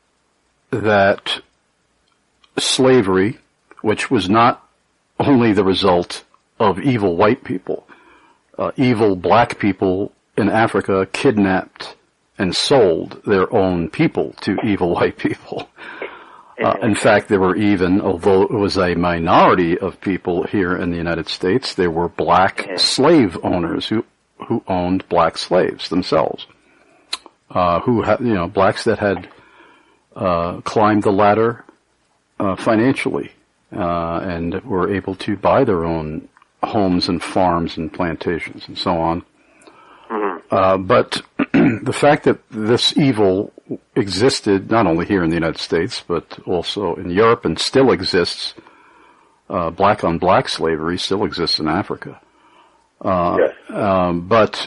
that slavery, which was not only the result of evil white people, uh, evil black people in Africa kidnapped and sold their own people to evil white people. Uh, in fact, there were even, although it was a minority of people here in the United States, there were black slave owners who who owned black slaves themselves, uh, who had, you know, blacks that had uh, climbed the ladder uh, financially uh, and were able to buy their own homes and farms and plantations and so on. Uh, but the fact that this evil existed not only here in the United States, but also in Europe and still exists, uh, black on black slavery still exists in Africa. Uh, yes. um, but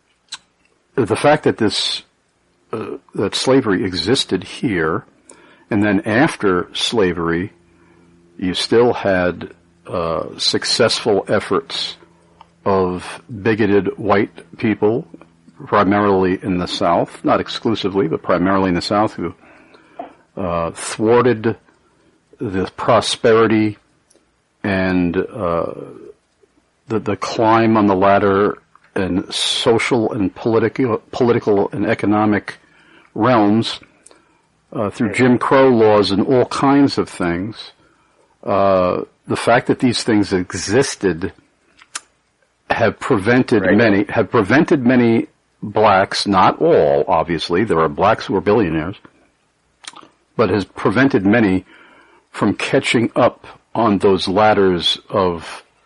the fact that this, uh, that slavery existed here, and then after slavery, you still had, uh, successful efforts of bigoted white people, primarily in the South, not exclusively, but primarily in the South, who uh, thwarted the prosperity and uh, the, the climb on the ladder in social and political, political and economic realms uh, through Jim Crow laws and all kinds of things. Uh, the fact that these things existed have prevented right. many have prevented many blacks, not all, obviously, there are blacks who are billionaires, but has prevented many from catching up on those ladders of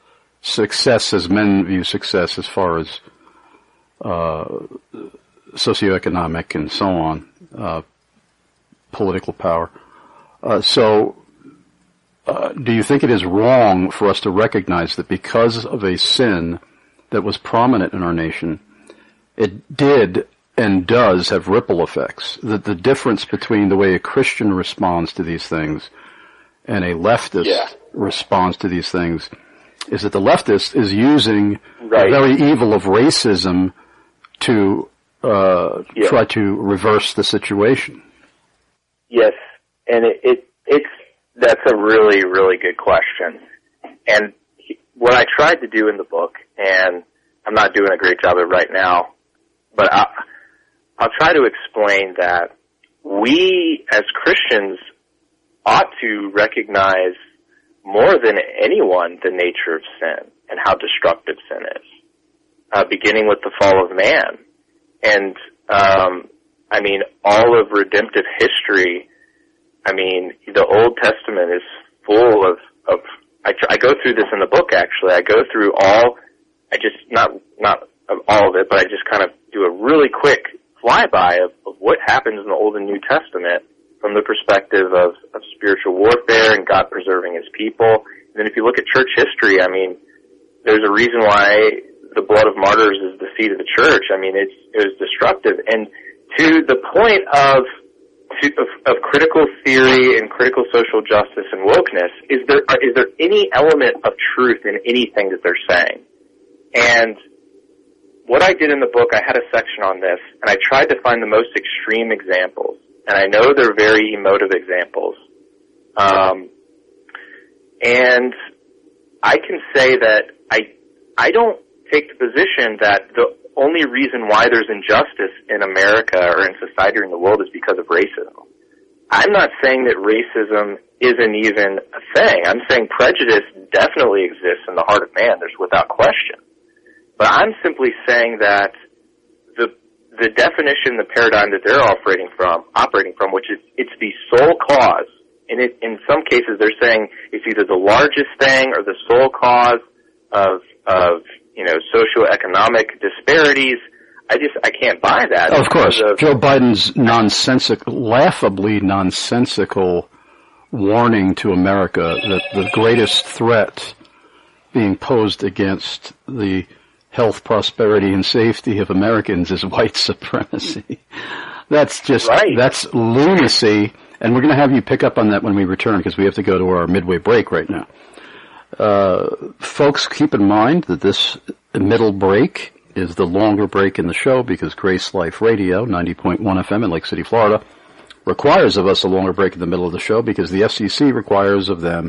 success as men view success as far as uh, socioeconomic and so on, uh, political power. Uh, so, uh, do you think it is wrong for us to recognize that because of a sin that was prominent in our nation, it did and does have ripple effects? That the difference between the way a Christian responds to these things and a leftist yeah. responds to these things is that the leftist is using right. the very evil of racism to uh, yeah. try to reverse the situation. Yes, and it, it it's that's a really, really good question. And what I tried to do in the book, and I'm not doing a great job of it right now, but I, I'll try to explain that we as Christians ought to recognize more than anyone the nature of sin and how destructive sin is, uh, beginning with the fall of man. And, um, I mean, all of redemptive history, I mean, the Old Testament is full of, of I, I go through this in the book, actually. I go through all, I just, not, not all of it, but I just kind of do a really quick flyby of, of what happens in the Old and New Testament from the perspective of, of spiritual warfare and God preserving his people. And then if you look at church history, I mean, there's a reason why the blood of martyrs is the seed of the church. I mean, it's, it was destructive. And to the point of, to, of, of critical theory and critical social justice and wokeness, is there, is there any element of truth in anything that they're saying? And what I did in the book, I had a section on this, and I tried to find the most extreme examples. And I know they're very emotive examples. Um, and I can say that I, I don't take the position that the only reason why there's injustice in America or in society or in the world is because of racism. I'm not saying that racism isn't even a thing. I'm saying prejudice definitely exists in the heart of man. There's without question. But I'm simply saying that the the definition, the paradigm that they're operating from, operating from, which is it's the sole cause, and it, in some cases they're saying it's either the largest thing or the sole cause of of you know socioeconomic disparities. I just I can't buy that. Oh, of course, of, Joe Biden's nonsensical, laughably nonsensical warning to America that the greatest threat being posed against the health, prosperity, and safety of Americans is white supremacy. That's just, right. that's lunacy, and we're going to have you pick up on that when we return because we have to go to our midway break right now. Uh, folks, keep in mind that this middle break is the longer break in the show because Grace Life Radio, ninety point one F M in Lake City, Florida, requires of us a longer break in the middle of the show because the F C C requires of them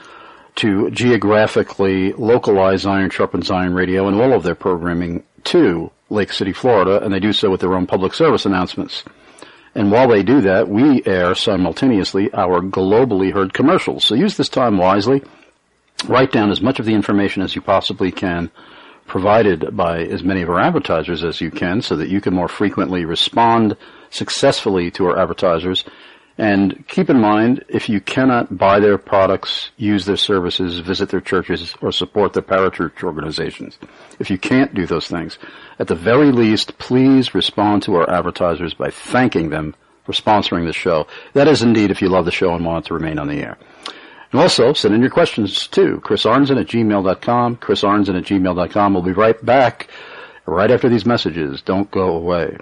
to geographically localize Iron Sharpens Iron Radio and all of their programming to Lake City, Florida, and they do so with their own public service announcements. And while they do that, we air simultaneously our globally heard commercials. So use this time wisely. Write down as much of the information as you possibly can, provided by as many of our advertisers as you can, so that you can more frequently respond successfully to our advertisers. And keep in mind, if you cannot buy their products, use their services, visit their churches, or support their parachurch organizations, if you can't do those things, at the very least, please respond to our advertisers by thanking them for sponsoring the show. That is indeed if you love the show and want it to remain on the air. And also, send in your questions to Chris Arnzen at gmail dot com, Chris Arnzen at gmail dot com. We'll be right back right after these messages. Don't go away.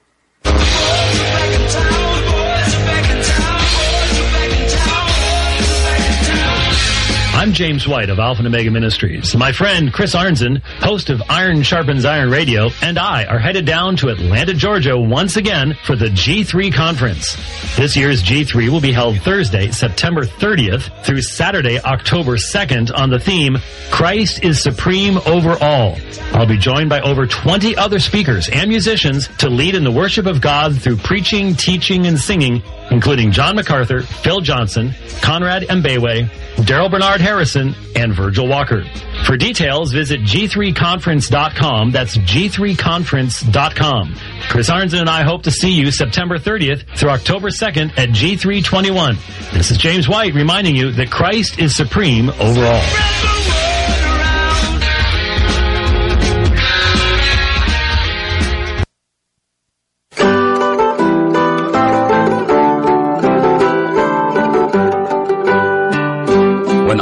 I'm James White of Alpha and Omega Ministries. My friend Chris Arnzen, host of Iron Sharpens Iron Radio, and I are headed down to Atlanta, Georgia once again for the G three Conference. This year's G three will be held Thursday, September thirtieth through Saturday, October second on the theme, Christ is Supreme Over All. I'll be joined by over twenty other speakers and musicians to lead in the worship of God through preaching, teaching, and singing, including John MacArthur, Phil Johnson, Conrad Mbewe, Daryl Bernard Harrison, and Virgil Walker. For details, visit G three conference dot com. That's G three conference dot com. Chris Arnzen and I hope to see you September thirtieth through October second at G three twenty-one. This is James White reminding you that Christ is supreme over all.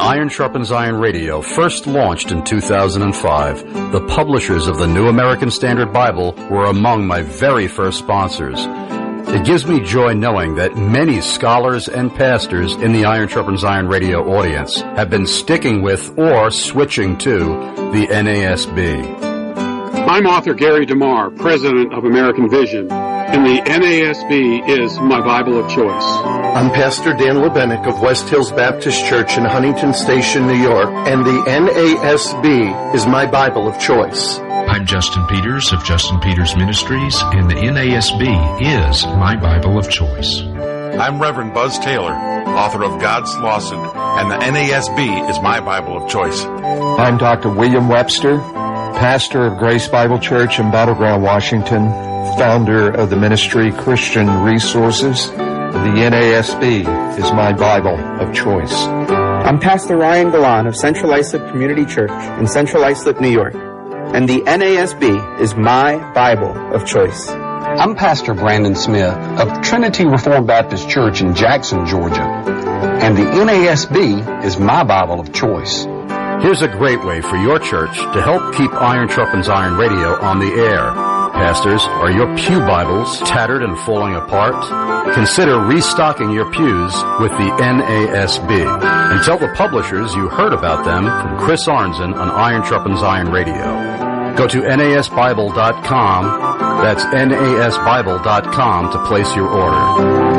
Iron Sharpens Iron Radio first launched in two thousand five, the publishers of the New American Standard Bible were among my very first sponsors. It gives me joy knowing that many scholars and pastors in the Iron Sharpens Iron Radio audience have been sticking with or switching to the N A S B. I'm author Gary DeMar, president of American Vision, and the N A S B is my Bible of choice. I'm Pastor Dan Lebenik of West Hills Baptist Church in Huntington Station, New York, and the N A S B is my Bible of choice. I'm Justin Peters of Justin Peters Ministries, and the N A S B is my Bible of choice. I'm Reverend Buzz Taylor, author of God's Lawsuit, and the N A S B is my Bible of choice. I'm Doctor William Webster, pastor of Grace Bible Church in Battleground, Washington, founder of the ministry Christian Resources. The N A S B is my Bible of choice. I'm Pastor Ryan Galan of Central Islip Community Church in Central Islip, New York, and the N A S B is my Bible of choice. I'm Pastor Brandon Smith of Trinity Reformed Baptist Church in Jackson, Georgia, and the N A S B is my Bible of choice. Here's a great way for your church to help keep Iron Sharpens Iron Radio on the air. Pastors, are your pew Bibles tattered and falling apart? Consider restocking your pews with the N A S B. And tell the publishers you heard about them from Chris Arnzen on Iron Sharpens Iron Radio. Go to N A S Bible dot com. That's N A S Bible dot com to place your order.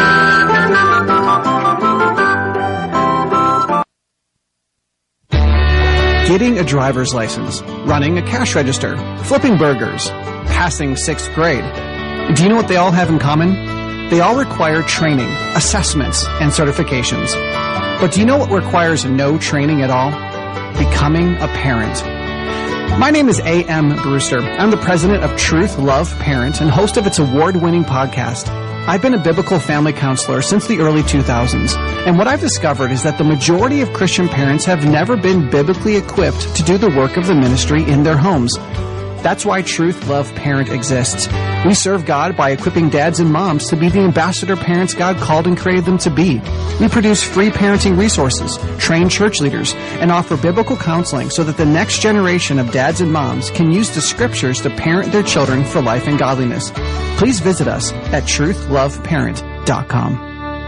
Getting a driver's license, running a cash register, flipping burgers, passing sixth grade. Do you know what they all have in common? They all require training, assessments, and certifications. But do you know what requires no training at all? Becoming a parent. My name is A M Brewster. I'm the president of Truth Love Parent and host of its award-winning podcast. I've been a biblical family counselor since the early two thousands, and what I've discovered is that the majority of Christian parents have never been biblically equipped to do the work of the ministry in their homes. That's why Truth Love Parent exists. We serve God by equipping dads and moms to be the ambassador parents God called and created them to be. We produce free parenting resources, train church leaders, and offer biblical counseling so that the next generation of dads and moms can use the scriptures to parent their children for life and godliness. Please visit us at truth love parent dot com.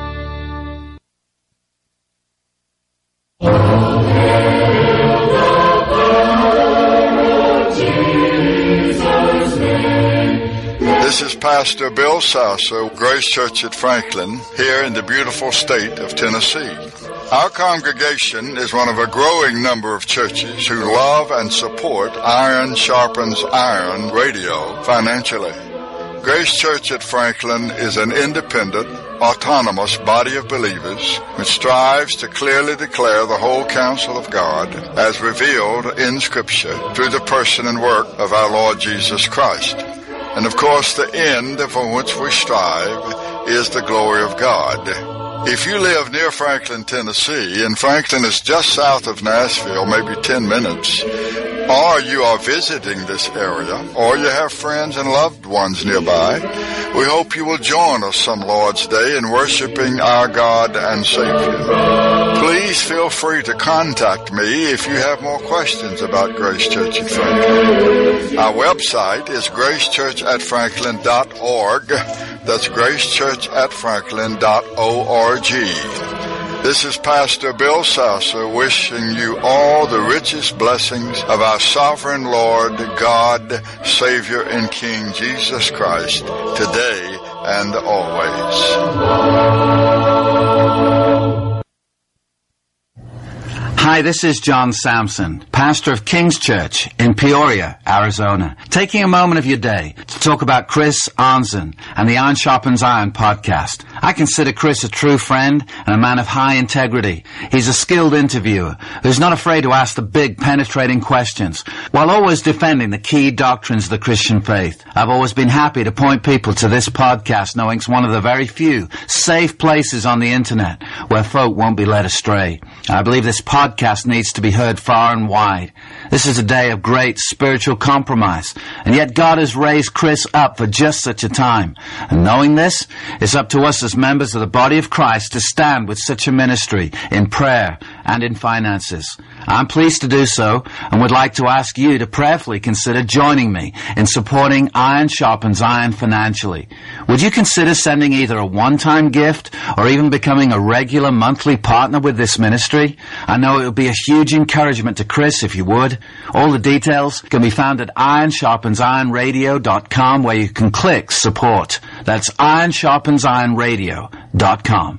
This is Pastor Bill Sasser, Grace Church at Franklin, here in the beautiful state of Tennessee. Our congregation is one of a growing number of churches who love and support Iron Sharpens Iron Radio financially. Grace Church at Franklin is an independent, autonomous body of believers which strives to clearly declare the whole counsel of God as revealed in Scripture through the person and work of our Lord Jesus Christ. And of course, the end for which we strive is the glory of God. If you live near Franklin, Tennessee, and Franklin is just south of Nashville, maybe ten minutes, or you are visiting this area, or you have friends and loved ones nearby, we hope you will join us some Lord's Day in worshiping our God and Savior. Please feel free to contact me if you have more questions about Grace Church at Franklin. Our website is grace church at franklin dot org. That's grace church at franklin dot org. This is Pastor Bill Sasser wishing you all the richest blessings of our sovereign Lord, God, Savior, and King Jesus Christ, today and always. Hi, this is John Sampson, pastor of King's Church in Peoria, Arizona, taking a moment of your day to talk about Chris Arnzen and the Iron Sharpens Iron podcast. I consider Chris a true friend and a man of high integrity. He's a skilled interviewer who's not afraid to ask the big, penetrating questions while always defending the key doctrines of the Christian faith. I've always been happy to point people to this podcast, knowing it's one of the very few safe places on the internet where folk won't be led astray. I believe this podcast Podcast needs to be heard far and wide. This is a day of great spiritual compromise. And yet God has raised Chris up for just such a time. And knowing this, it's up to us as members of the body of Christ to stand with such a ministry in prayer and in finances. I'm pleased to do so and would like to ask you to prayerfully consider joining me in supporting Iron Sharpens Iron financially. Would you consider sending either a one-time gift or even becoming a regular monthly partner with this ministry? I know it would be a huge encouragement to Chris if you would. All the details can be found at iron sharpens iron radio dot com, where you can click support. That's iron sharpens iron radio dot com.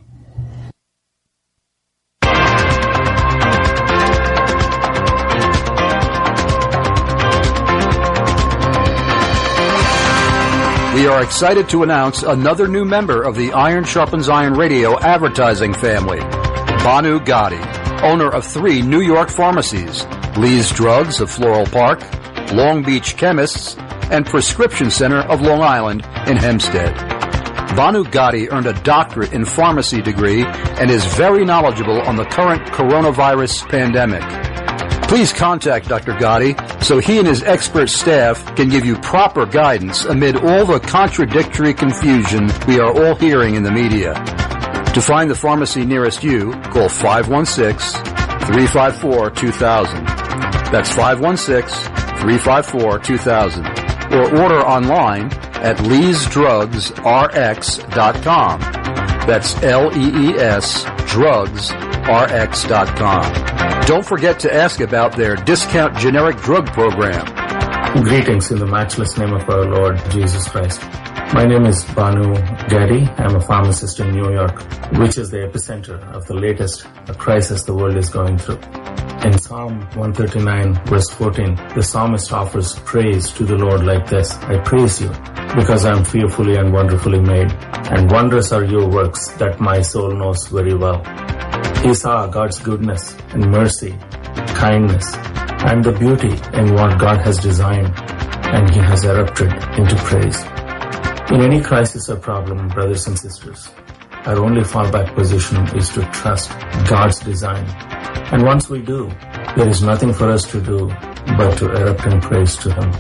We are excited to announce another new member of the Iron Sharpens Iron Radio advertising family, Banu Gotti, owner of three New York pharmacies, Lee's Drugs of Floral Park, Long Beach Chemists, and Prescription Center of Long Island in Hempstead. Banu Gotti earned a doctorate in pharmacy degree and is very knowledgeable on the current coronavirus pandemic. Please contact Doctor Gotti so he and his expert staff can give you proper guidance amid all the contradictory confusion we are all hearing in the media. To find the pharmacy nearest you, call five one six, three five four, two thousand. That's five one six, three five four, two thousand. Or order online at lees drugs r x dot com. That's L E E S drugs r x dot com. Don't forget to ask about their discount generic drug program. Greetings in the matchless name of our Lord Jesus Christ. My name is Banu Gotti. I'm a pharmacist in New York, which is the epicenter of the latest crisis the world is going through. In Psalm one thirty-nine, verse fourteen, the psalmist offers praise to the Lord like this: I praise you because I am fearfully and wonderfully made, and wondrous are your works that my soul knows very well. He saw God's goodness and mercy, kindness, and the beauty in what God has designed, and he has erupted into praise. In any crisis or problem, brothers and sisters, our only fallback position is to trust God's design. And once we do, there is nothing for us to do but to erupt in praise to him.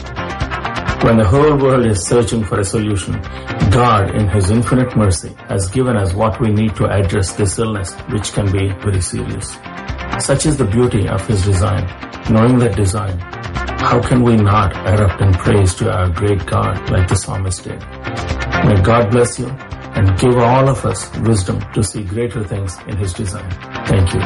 When the whole world is searching for a solution, God, in his infinite mercy, has given us what we need to address this illness, which can be very serious. Such is the beauty of his design. Knowing that design, how can we not erupt in praise to our great God like the psalmist did? May God bless you and give all of us wisdom to see greater things in his design. Thank you.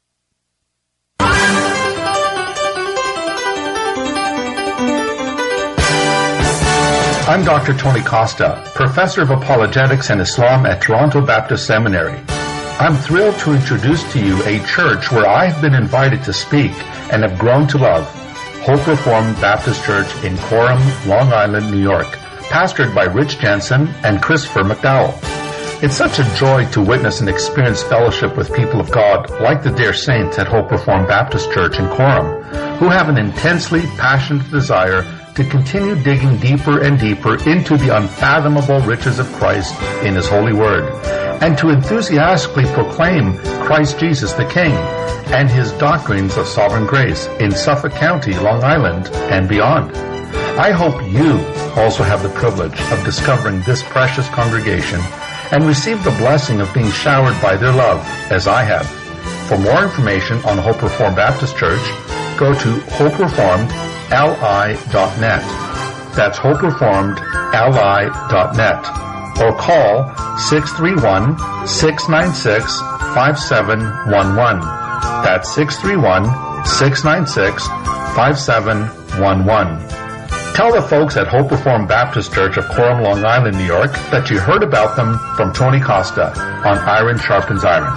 I'm Doctor Tony Costa, Professor of Apologetics and Islam at Toronto Baptist Seminary. I'm thrilled to introduce to you a church where I have been invited to speak and have grown to love, Hope Reformed Baptist Church in Coram, Long Island, New York, pastored by Rich Jensen and Christopher McDowell. It's such a joy to witness and experience fellowship with people of God like the dear saints at Hope Reformed Baptist Church in Coram, who have an intensely passionate desire to continue digging deeper and deeper into the unfathomable riches of Christ in his holy word, and to enthusiastically proclaim Christ Jesus the King and his doctrines of sovereign grace in Suffolk County, Long Island, and beyond. I hope you also have the privilege of discovering this precious congregation and receive the blessing of being showered by their love, as I have. For more information on Hope Reformed Baptist Church, go to hope reformed l i dot net. That's hope reformed l i dot net. Or call six three one, six nine six, five seven one one. That's six three one, six nine six, five seven one one. Tell the folks at Hope Reformed Baptist Church of Coram, Long Island, New York, that you heard about them from Tony Costa on Iron Sharpens Iron.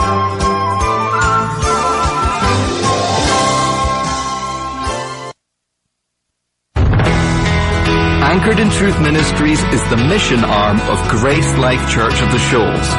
Anchored in Truth Ministries is the mission arm of Grace Life Church of the Shoals.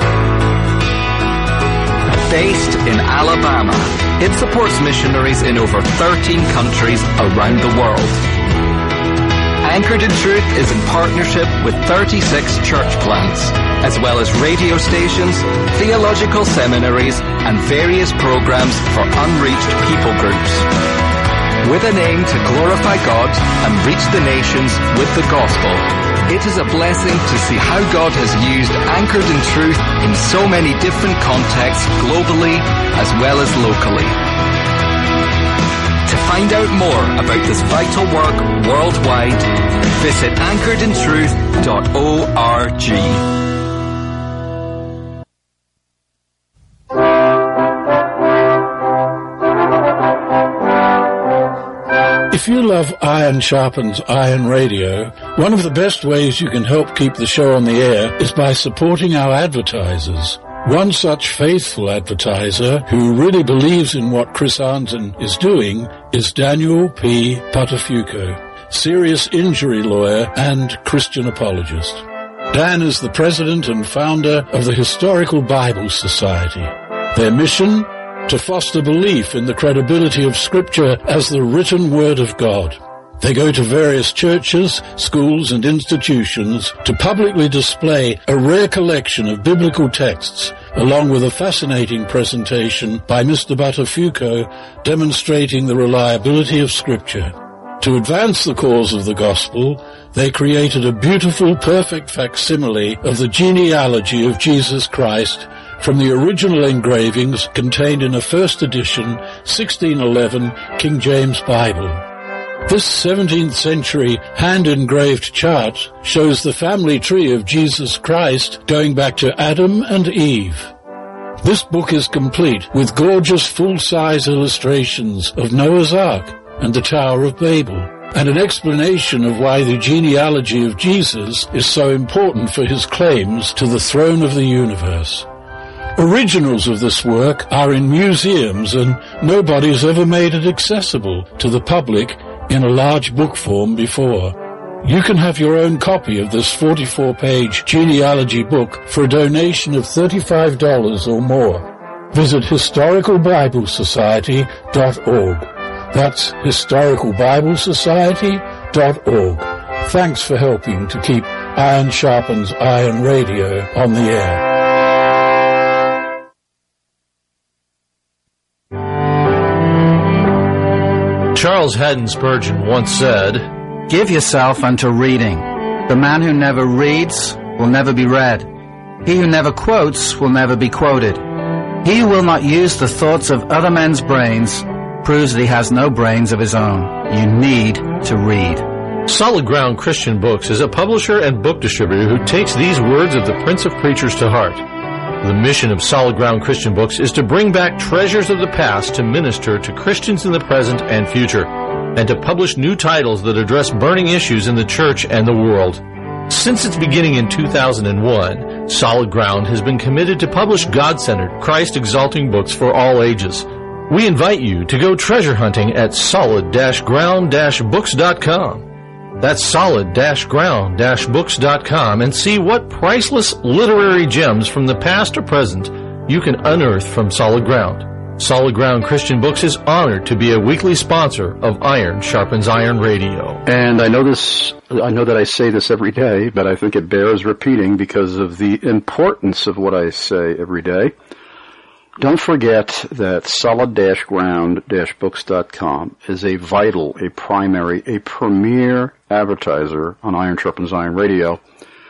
Based in Alabama, it supports missionaries in over thirteen countries around the world. Anchored in Truth is in partnership with thirty-six church plants, as well as radio stations, theological seminaries, and various programs for unreached people groups. with an aim to glorify God and reach the nations with the gospel. It is a blessing to see how God has used Anchored in Truth in so many different contexts globally as well as locally. To find out more about this vital work worldwide, visit anchored in truth dot org. If you love Iron Sharpens Iron Radio, one of the best ways you can help keep the show on the air is by supporting our advertisers. One such faithful advertiser who really believes in what Chris Arnzen is doing is Daniel P. Patafuco, serious injury lawyer and Christian apologist. Dan is the president and founder of the Historical Bible Society. Their mission? To foster belief in the credibility of Scripture as the written Word of God. They go to various churches, schools, and institutions to publicly display a rare collection of biblical texts, along with a fascinating presentation by Mister Buttafuoco demonstrating the reliability of Scripture. To advance the cause of the gospel, they created a beautiful, perfect facsimile of the genealogy of Jesus Christ from the original engravings contained in a first edition sixteen eleven King James Bible. This seventeenth century hand-engraved chart shows the family tree of Jesus Christ going back to Adam and Eve. This book is complete with gorgeous full-size illustrations of Noah's Ark and the Tower of Babel, and an explanation of why the genealogy of Jesus is so important for his claims to the throne of the universe. Originals of this work are in museums, and nobody's ever made it accessible to the public in a large book form before. You can have your own copy of this forty-four page genealogy book for a donation of thirty-five dollars or more. Visit historical bible society dot org. That's historical bible society dot org. Thanks for helping to keep Iron Sharpens Iron Radio on the air. Charles Haddon Spurgeon once said, "Give yourself unto reading. The man who never reads will never be read. He who never quotes will never be quoted. He who will not use the thoughts of other men's brains proves that he has no brains of his own. You need to read." Solid Ground Christian Books is a publisher and book distributor who takes these words of the Prince of Preachers to heart. The mission of Solid Ground Christian Books is to bring back treasures of the past to minister to Christians in the present and future, and to publish new titles that address burning issues in the church and the world. Since its beginning in two thousand one, Solid Ground has been committed to publish God-centered, Christ-exalting books for all ages. We invite you to go treasure hunting at solid ground books dot com. That's solid ground books dot com, and see what priceless literary gems from the past or present you can unearth from Solid Ground. Solid Ground Christian Books is honored to be a weekly sponsor of Iron Sharpens Iron Radio. And I know this, I know that I say this every day, but I think it bears repeating because of the importance of what I say every day. Don't forget that solid ground books dot com is a vital, a primary, a premier advertiser on Iron Sharpens Iron Radio.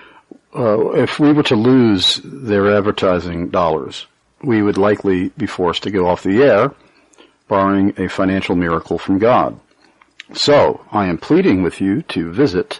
Uh, if we were to lose their advertising dollars, we would likely be forced to go off the air, barring a financial miracle from God. So, I am pleading with you to visit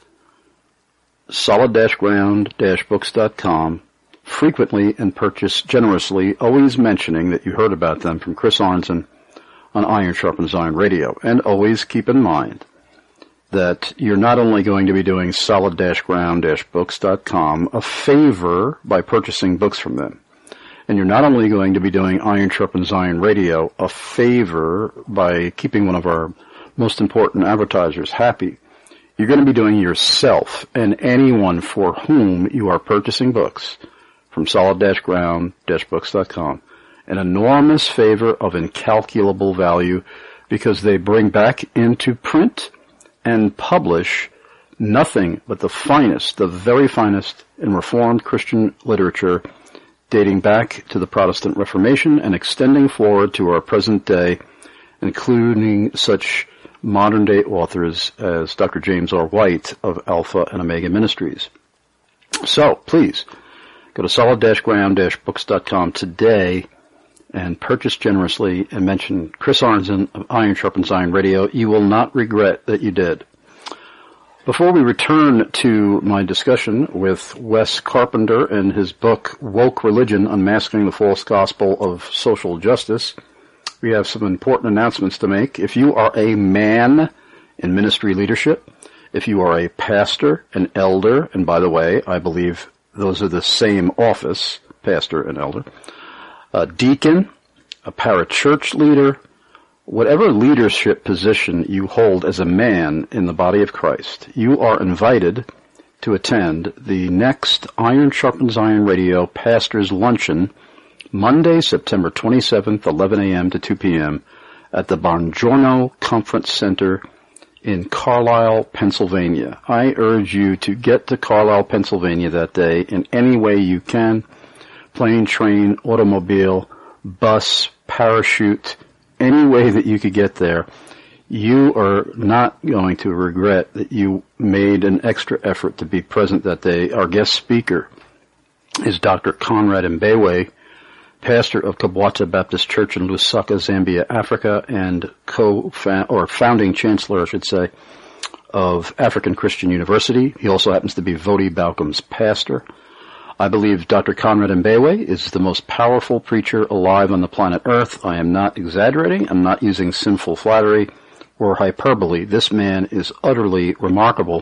solid ground books dot com frequently and purchase generously, always mentioning that you heard about them from Chris Arnzen on Iron Sharpens Iron Radio. And always keep in mind that you're not only going to be doing solid ground books dot com a favor by purchasing books from them, and you're not only going to be doing Iron Sharpens Iron Radio a favor by keeping one of our most important advertisers happy, you're going to be doing yourself and anyone for whom you are purchasing books from solid ground books dot com an enormous favor of incalculable value, because they bring back into print and publish nothing but the finest, the very finest in Reformed Christian literature, dating back to the Protestant Reformation and extending forward to our present day, including such modern-day authors as Doctor James R. White of Alpha and Omega Ministries. So, please, go to solid dash ground dash books dot com today and purchase generously and mention Chris Arnzen of Iron Sharpens Iron Radio. You will not regret that you did. Before we return to my discussion with Wes Carpenter and his book, Woke Religion, Unmasking the False Gospel of Social Justice, we have some important announcements to make. If you are a man in ministry leadership, if you are a pastor, an elder, and by the way, I believe those are the same office, pastor and elder, a deacon, a parachurch leader, whatever leadership position you hold as a man in the body of Christ, you are invited to attend the next Iron Sharpens Iron Radio Pastors Luncheon, Monday, September twenty-seventh, eleven a.m. to two p.m. at the Buongiorno Conference Center in Carlisle, Pennsylvania. I urge you to get to Carlisle, Pennsylvania that day in any way you can. Plane, train, automobile, bus, parachute, any way that you could get there. You are not going to regret that you made an extra effort to be present that day. Our guest speaker is Doctor Conrad Mbewe, pastor of Kabwata Baptist Church in Lusaka, Zambia, Africa, and co or founding chancellor, I should say, of African Christian University. He also happens to be Vodi Balcom's pastor. I believe Doctor Conrad Mbewe is the most powerful preacher alive on the planet Earth. I am not exaggerating. I'm not using sinful flattery or hyperbole. This man is utterly remarkable.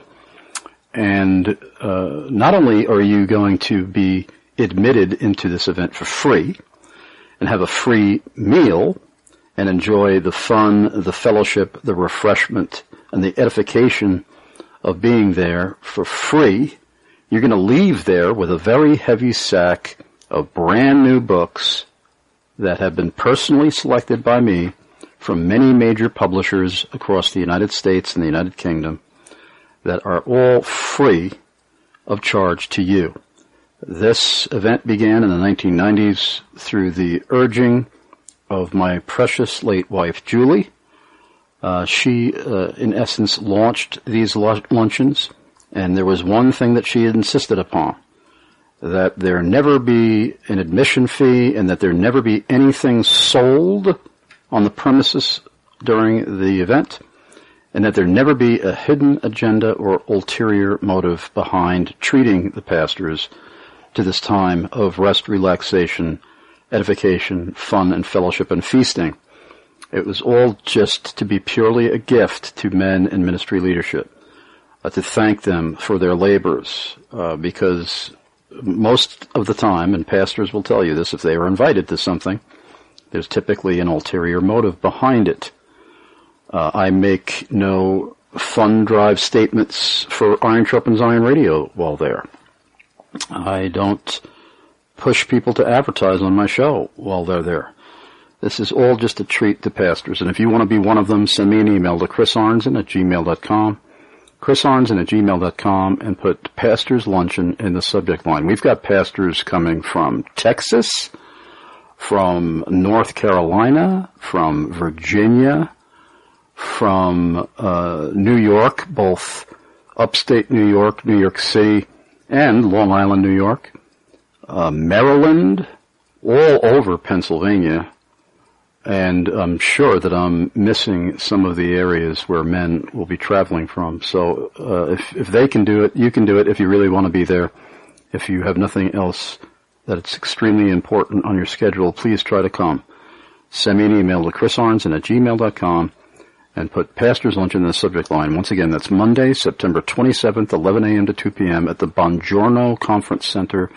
And uh, not only are you going to be admitted into this event for free and have a free meal and enjoy the fun, the fellowship, the refreshment, and the edification of being there for free, you're going to leave there with a very heavy sack of brand new books that have been personally selected by me from many major publishers across the United States and the United Kingdom that are all free of charge to you. This event began in the nineteen nineties through the urging of my precious late wife, Julie. Uh, she, uh, in essence, launched these luncheons, and there was one thing that she had insisted upon, that there never be an admission fee and that there never be anything sold on the premises during the event, and that there never be a hidden agenda or ulterior motive behind treating the pastors to this time of rest, relaxation, edification, fun, and fellowship and feasting. It was all just to be purely a gift to men in ministry leadership, uh, to thank them for their labors, uh, because most of the time, and pastors will tell you this if they are invited to something, there's typically an ulterior motive behind it. Uh, I make no fund drive statements for Iron Sharpens Iron Radio while there. I don't push people to advertise on my show while they're there. This is all just a treat to pastors. And if you want to be one of them, send me an email to chris arnzen at gmail dot com, chris arnzen at gmail dot com, and put Pastors Luncheon in the subject line. We've got pastors coming from Texas, from North Carolina, from Virginia, from uh, New York, both upstate New York, New York City, and Long Island, New York, uh, Maryland, all over Pennsylvania, and I'm sure that I'm missing some of the areas where men will be traveling from. So uh, if, if they can do it, you can do it if you really want to be there. If you have nothing else that it's extremely important on your schedule, please try to come. Send me an email to chris arnzen at gmail dot com and put Pastors Luncheon in the subject line. Once again, that's Monday, September twenty-seventh, eleven a.m. to two p.m. at the Buongiorno Conference Center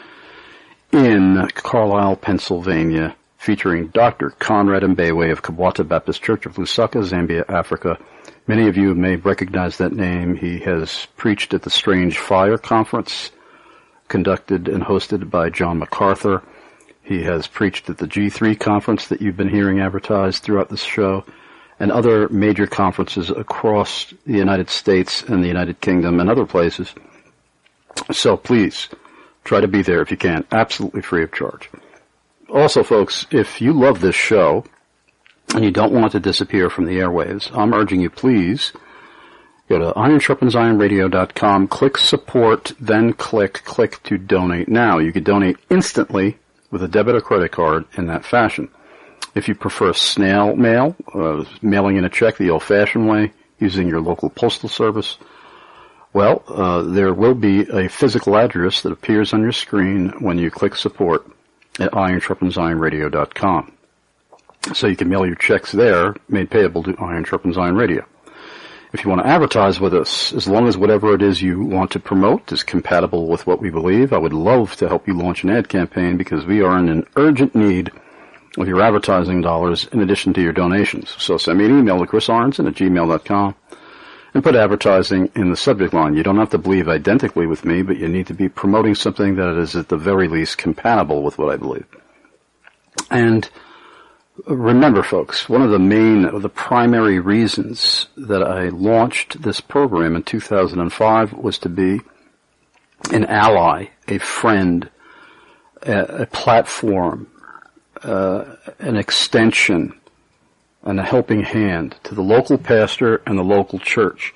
in Carlisle, Pennsylvania, featuring Doctor Conrad Mbewe of Kabwata Baptist Church of Lusaka, Zambia, Africa. Many of you may recognize that name. He has preached at the Strange Fire Conference, conducted and hosted by John MacArthur. He has preached at the G three conference that you've been hearing advertised throughout this show, and other major conferences across the United States and the United Kingdom and other places. So please, try to be there if you can, absolutely free of charge. Also, folks, if you love this show, and you don't want it to disappear from the airwaves, I'm urging you, please, go to iron sharpens iron radio dot com, click support, then click click to donate now. You can donate instantly with a debit or credit card in that fashion. If you prefer snail mail, uh, mailing in a check the old-fashioned way, using your local postal service, well, uh, there will be a physical address that appears on your screen when you click support at iron sharpens iron radio dot com. So you can mail your checks there, made payable to Iron Sharpens Iron Radio. If you want to advertise with us, as long as whatever it is you want to promote is compatible with what we believe, I would love to help you launch an ad campaign because we are in an urgent need of your advertising dollars in addition to your donations. So send me an email to chris arnson at gmail dot com and put advertising in the subject line. You don't have to believe identically with me, but you need to be promoting something that is at the very least compatible with what I believe. And remember, folks, one of the main, or the primary reasons that I launched this program in two thousand five was to be an ally, a friend, a, a platform, uh, an extension, and a helping hand to the local pastor and the local church.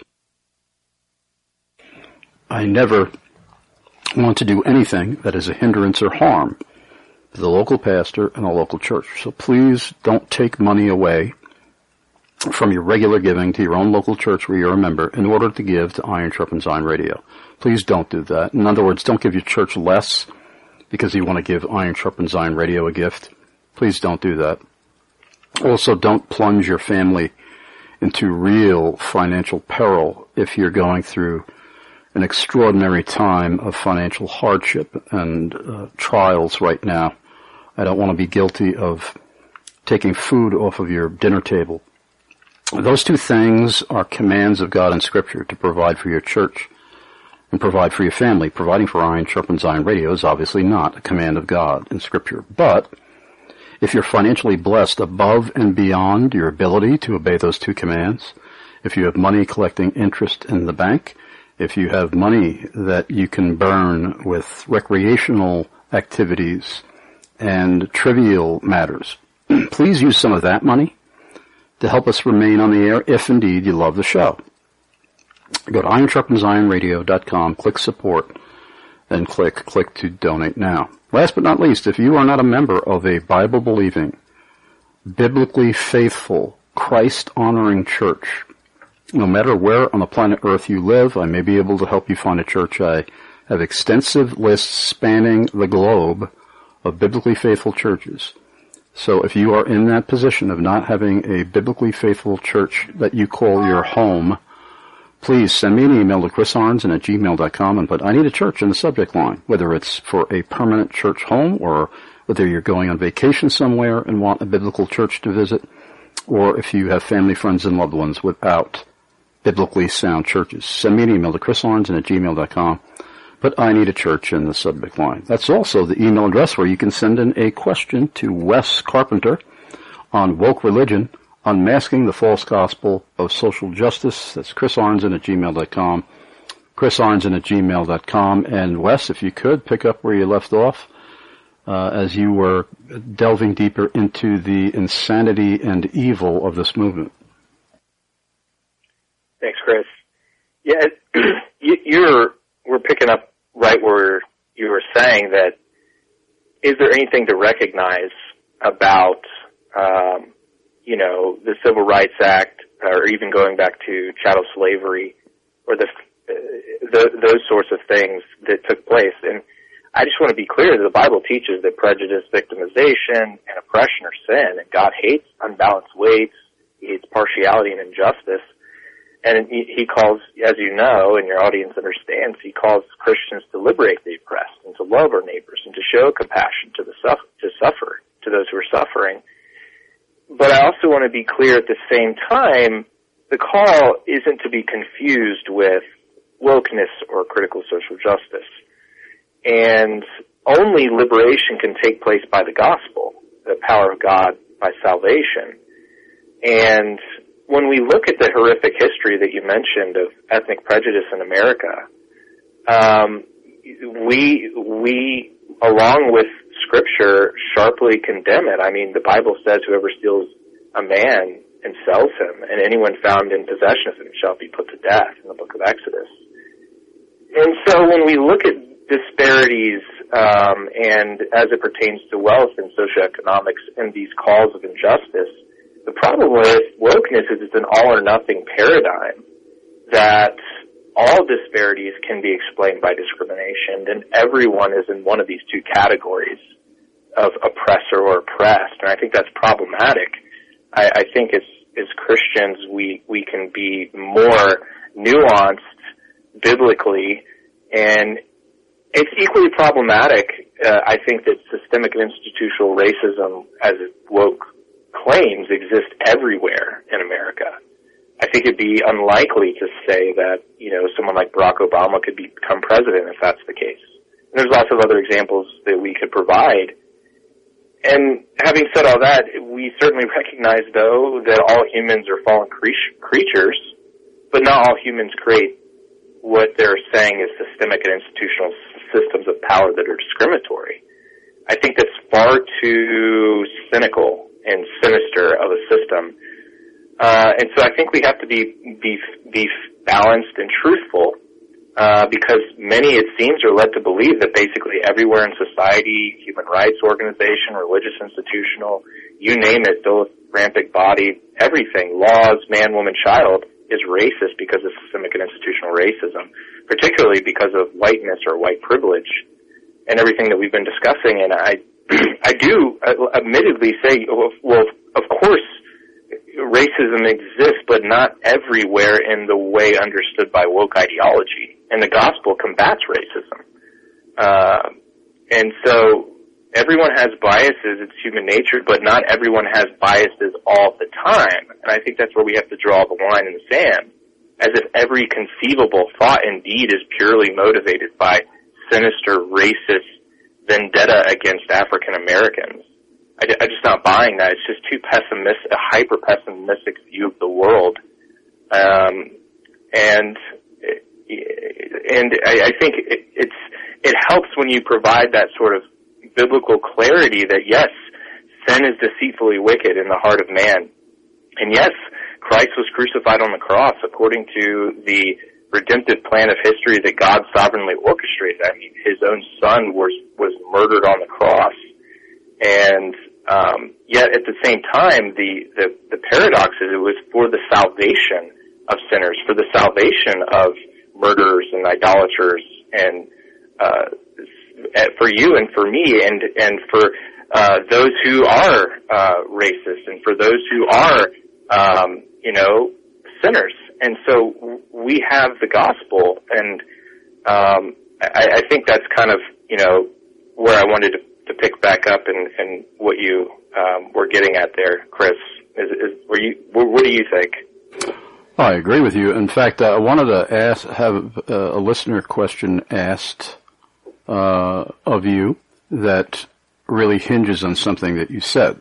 I never want to do anything that is a hindrance or harm to the local pastor and the local church. So please don't take money away from your regular giving to your own local church where you're a member in order to give to Iron Sharpens Iron Radio. Please don't do that. In other words, don't give your church less because you want to give Iron Sharpens Iron Radio a gift. Please don't do that. Also, don't plunge your family into real financial peril if you're going through an extraordinary time of financial hardship and uh, trials right now. I don't want to be guilty of taking food off of your dinner table. Those two things are commands of God in Scripture to provide for your church and provide for your family. Providing for Iron Sharpens Iron Radio is obviously not a command of God in Scripture. But if you're financially blessed above and beyond your ability to obey those two commands, if you have money collecting interest in the bank, if you have money that you can burn with recreational activities and trivial matters, please use some of that money to help us remain on the air if indeed you love the show. Go to iron sharpens iron radio dot com, click support, then click click to donate now. Last but not least, if you are not a member of a Bible-believing, biblically faithful, Christ-honoring church, no matter where on the planet Earth you live, I may be able to help you find a church. I have extensive lists spanning the globe of biblically faithful churches. So if you are in that position of not having a biblically faithful church that you call your home, please send me an email to chris arnson at gmail dot com and put I need a church in the subject line, whether it's for a permanent church home or whether you're going on vacation somewhere and want a biblical church to visit, or if you have family, friends, and loved ones without biblically sound churches. Send me an email to chris arnson at gmail dot com. Put I need a church in the subject line. That's also the email address where you can send in a question to Wes Carpenter on woke religion, unmasking the false gospel of social justice. That's chris arnson at gmail dot com. chris arnson at gmail dot com. And Wes, if you could, pick up where you left off uh, as you were delving deeper into the insanity and evil of this movement. Thanks, Chris. Yeah, you're we're picking up right where you were saying that. Is there anything to recognize about, um, you know, the Civil Rights Act, or even going back to chattel slavery, or the, uh, the those sorts of things that took place? And I just want to be clear that the Bible teaches that prejudice, victimization, and oppression are sin, and God hates unbalanced weights. He hates partiality and injustice. And he calls, as you know, and your audience understands, he calls Christians to liberate the oppressed and to love our neighbors and to show compassion to the suffer, to suffer, to those who are suffering. But I also want to be clear at the same time, the call isn't to be confused with wokeness or critical social justice. And only liberation can take place by the gospel, the power of God by salvation. And when we look at the horrific history that you mentioned of ethnic prejudice in America, um, we, we, along with Scripture, sharply condemn it. I mean, the Bible says whoever steals a man and sells him, and anyone found in possession of him shall be put to death in the book of Exodus. And so when we look at disparities um, and as it pertains to wealth and socioeconomics and these calls of injustice, the problem with wokeness is it's an all-or-nothing paradigm that all disparities can be explained by discrimination, and everyone is in one of these two categories of oppressor or oppressed, and I think that's problematic. I, I think as, as Christians we, we can be more nuanced biblically, and it's equally problematic, uh, I think, that systemic and institutional racism, as woke claims, exists everywhere in America. I think it'd be unlikely to say that, you know, someone like Barack Obama could become president if that's the case. And there's lots of other examples that we could provide. And having said all that, we certainly recognize, though, that all humans are fallen cre- creatures, but not all humans create what they're saying is systemic and institutional systems of power that are discriminatory. I think that's far too cynical and sinister of a system. Uh, and so I think we have to be, be, be balanced and truthful, uh, because many, it seems, are led to believe that basically everywhere in society, human rights organization, religious institutional, you name it, philanthropic body, everything, laws, man, woman, child, is racist because of systemic and institutional racism, particularly because of whiteness or white privilege and everything that we've been discussing. And I, I do uh, admittedly say, well, of course, racism exists, but not everywhere in the way understood by woke ideology. And the gospel combats racism. Uh, and so everyone has biases, it's human nature, but not everyone has biases all the time. And I think that's where we have to draw the line in the sand, as if every conceivable thought and deed is purely motivated by sinister, racist vendetta against African Americans. I, I'm just not buying that. It's just too pessimistic, a hyper-pessimistic view of the world. Um, and and I, I think it, it's it helps when you provide that sort of biblical clarity that, yes, sin is deceitfully wicked in the heart of man. And yes, Christ was crucified on the cross according to the redemptive plan of history that God sovereignly orchestrated. I mean, his own son was, was murdered on the cross. And um, yet at the same time, the, the, the paradox is it was for the salvation of sinners, for the salvation of murderers and idolaters and uh for you and for me and and for uh those who are uh racist and for those who are um you know sinners. And so we have the gospel, and um I, I think that's kind of you know where I wanted to, to pick back up and, and what you um were getting at there, Chris. Is, is were you what do you think? I agree with you. In fact, uh, I wanted to ask, have uh, a listener question asked uh, of you that really hinges on something that you said.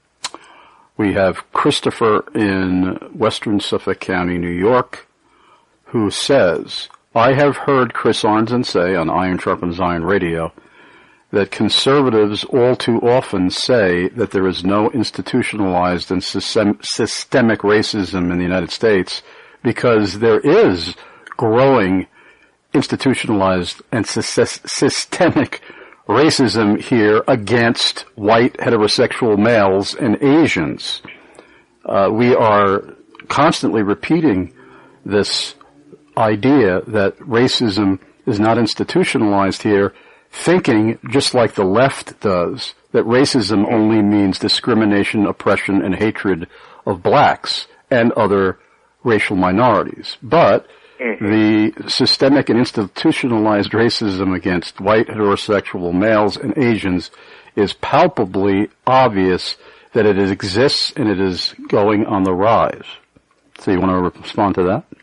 We have Christopher in Western Suffolk County, New York, who says, I have heard Chris Arnzen say on Iron Sharpens Iron Radio that conservatives all too often say that there is no institutionalized and system, systemic racism in the United States because there is growing institutionalized and systemic racism here against white heterosexual males and Asians. Uh, we are constantly repeating this idea that racism is not institutionalized here, thinking, just like the left does, that racism only means discrimination, oppression, and hatred of blacks and other racial minorities. But mm-hmm. the systemic and institutionalized racism against white heterosexual males and Asians is palpably obvious that it exists and it is going on the rise. So you want to respond to that?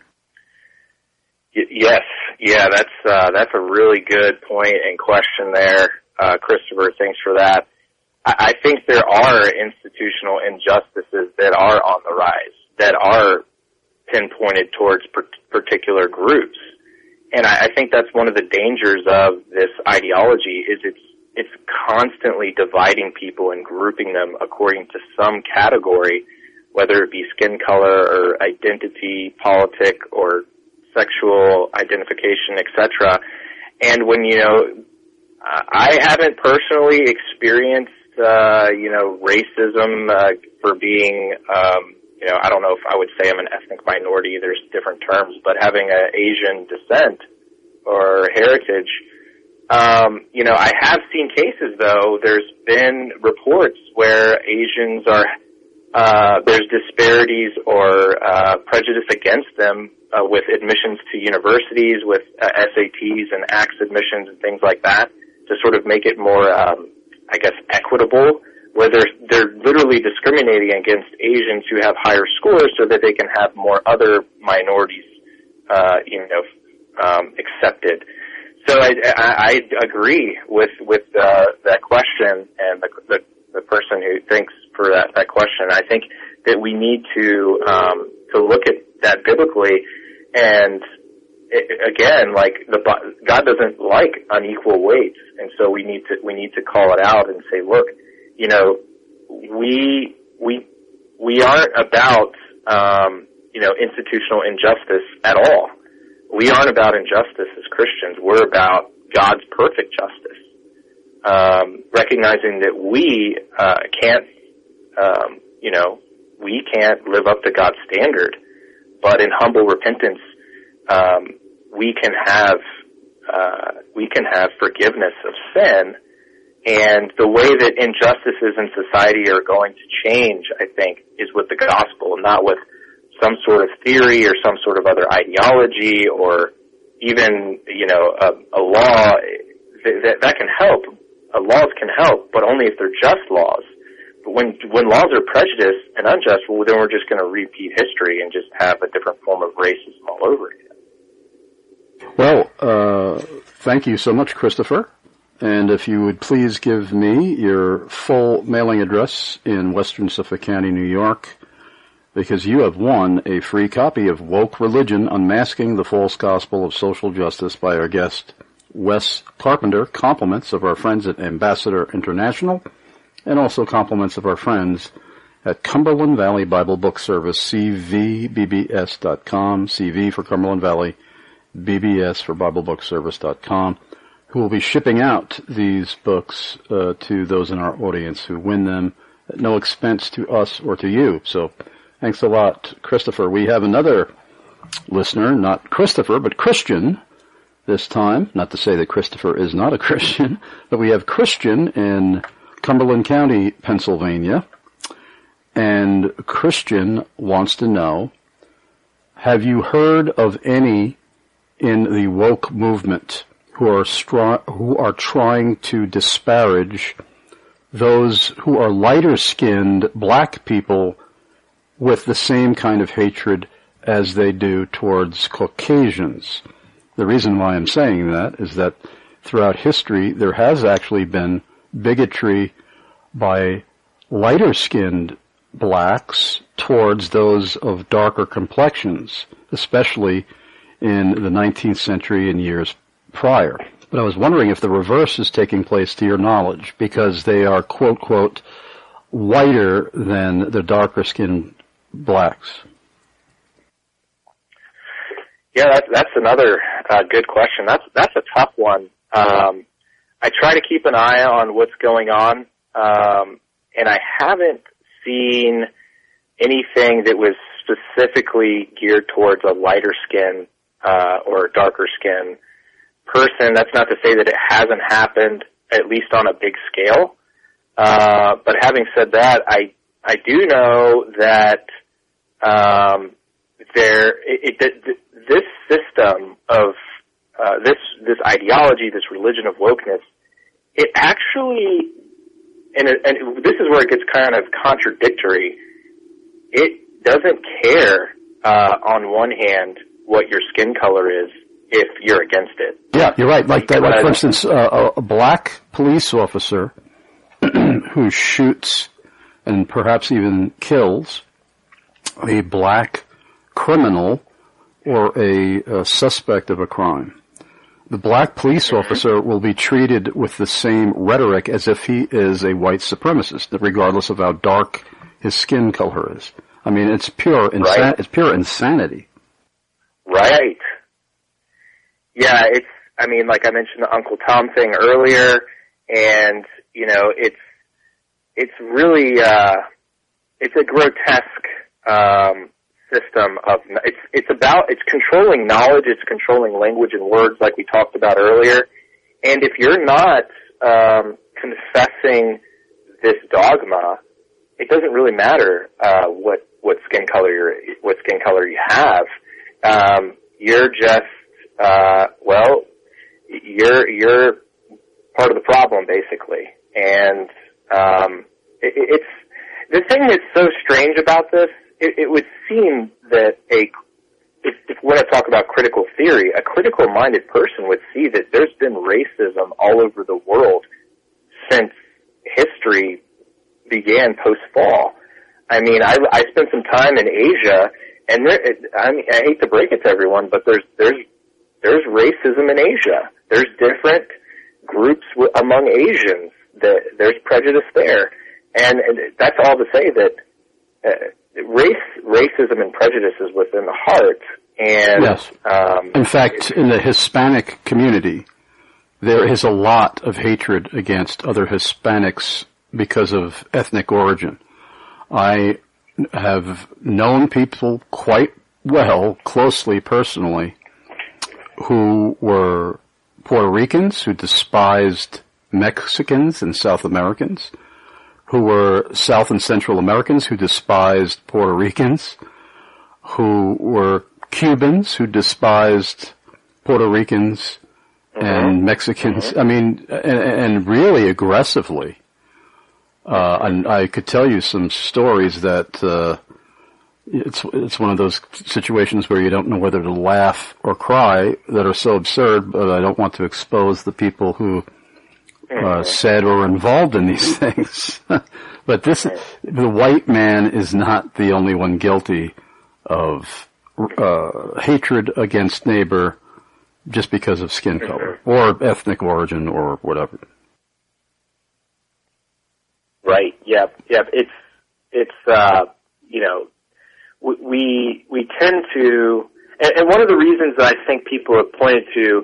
Y- yes. Yeah, that's uh, that's a really good point and question there, uh, Christopher. Thanks for that. I, I think there are institutional injustices that are on the rise, that are pinpointed towards per- particular groups, and I, I think that's one of the dangers of this ideology. Is it's it's constantly dividing people and grouping them according to some category whether it be skin color or identity, politic, or sexual identification, et cetera. And when, you know, I haven't personally experienced, uh, you know, racism uh, for being, um, you know, I don't know if I would say I'm an ethnic minority. There's different terms, but having an Asian descent or heritage, um, you know, I have seen cases, though. There's been reports where Asians are, uh, there's disparities or uh, prejudice against them uh, with admissions to universities, with uh, S A Ts and A C T S admissions and things like that, to sort of make it more, um, I guess, equitable, where they're they're literally discriminating against Asians who have higher scores so that they can have more other minorities, uh, you know, um, accepted. So I, I, I agree with with uh, that question and the, the the person who thinks for that that question. I think that we need to um, to look at that biblically, and it, again, like the God doesn't like unequal weights, and so we need to we need to call it out and say, look, you know, we we we aren't about um, you know institutional injustice at all. We aren't about injustice as Christians. We're about God's perfect justice, um, recognizing that we uh, can't, um, you know, we can't live up to God's standard, but in humble repentance, um, we can have uh, we can have forgiveness of sin. And the way that injustices in society are going to change, I think, is with the gospel, not with some sort of theory or some sort of other ideology or even, you know, a, a law. That, that can help. Uh, laws can help, but only if they're just laws. But when when laws are prejudiced and unjust, well, then we're just going to repeat history and just have a different form of racism all over again. Well, uh, thank you so much, Christopher. And if you would please give me your full mailing address in Western Suffolk County, New York, because you have won a free copy of Woke Religion, Unmasking the False Gospel of Social Justice by our guest, Wes Carpenter. Compliments of our friends at Ambassador International, and also compliments of our friends at Cumberland Valley Bible Book Service, C V B B S dot com, C V for Cumberland Valley, B B S for Bible Book Service dot com, who will be shipping out these books uh, to those in our audience who win them at no expense to us or to you. So thanks a lot, Christopher. We have another listener, not Christopher, but Christian this time. Not to say that Christopher is not a Christian, but we have Christian in Cumberland County, Pennsylvania. And Christian wants to know, have you heard of any in the woke movement who are stri- who are trying to disparage those who are lighter-skinned black people with the same kind of hatred as they do towards Caucasians? The reason why I'm saying that is that throughout history there has actually been bigotry by lighter-skinned blacks towards those of darker complexions, especially in the nineteenth century and years prior. But I was wondering if the reverse is taking place to your knowledge, because they are, quote, quote, whiter than the darker-skinned blacks. Yeah, that's, that's another uh, good question. That's that's a tough one. Um, I try to keep an eye on what's going on, um, and I haven't seen anything that was specifically geared towards a lighter skin uh, or darker skin person. That's not to say that it hasn't happened, at least on a big scale. Uh, but having said that, I I do know that um, there it, it, this system of uh, this this ideology, this religion of wokeness, it actually, and, it, and this is where it gets kind of contradictory. It doesn't care uh, on one hand what your skin color is if you're against it. Yeah, you're right. Like, that, like for instance, uh, a black police officer who shoots and perhaps even kills a black criminal or a, a suspect of a crime, the black police officer will be treated with the same rhetoric as if he is a white supremacist, regardless of how dark his skin color is. I mean, it's pure insa- Right. it's pure insanity. Right. Yeah, it's, I mean, like I mentioned the Uncle Tom thing earlier, and, you know, it's, it's really, uh, it's a grotesque, um, system of, it's, it's about, it's controlling knowledge, it's controlling language and words like we talked about earlier, and if you're not, um, confessing this dogma, it doesn't really matter, uh, what, what skin color you're, what skin color you have. Um, you're just, uh, well, you're, you're part of the problem, basically. And, um, it, it's, the thing that's so strange about this, it, it would seem that a, if, if we're going to talk about critical theory, a critical-minded person would see that there's been racism all over the world since history began post-fall. I mean, I, I spent some time in Asia, and there, I mean, I hate to break it to everyone, but there's, there's, there's racism in Asia. There's different groups w- among Asians that there's prejudice there. And, and that's all to say that, uh, race, racism and prejudice is within the heart. And, yes. um, in fact, in the Hispanic community, there is a lot of hatred against other Hispanics because of ethnic origin. I have known people quite well, closely, personally, who were Puerto Ricans who despised Mexicans and South Americans, who were South and Central Americans who despised Puerto Ricans, who were Cubans who despised Puerto Ricans mm-hmm. and Mexicans. Mm-hmm. I mean, and, and really aggressively. Uh, and I could tell you some stories that, uh, it's, it's one of those situations where you don't know whether to laugh or cry that are so absurd, but I don't want to expose the people who, uh, said or were involved in these things. But this, the white man is not the only one guilty of, uh, hatred against neighbor just because of skin color or ethnic origin or whatever. Right. Yep. Yep. It's it's uh, you know we we tend to, and, and one of the reasons that I think people have pointed to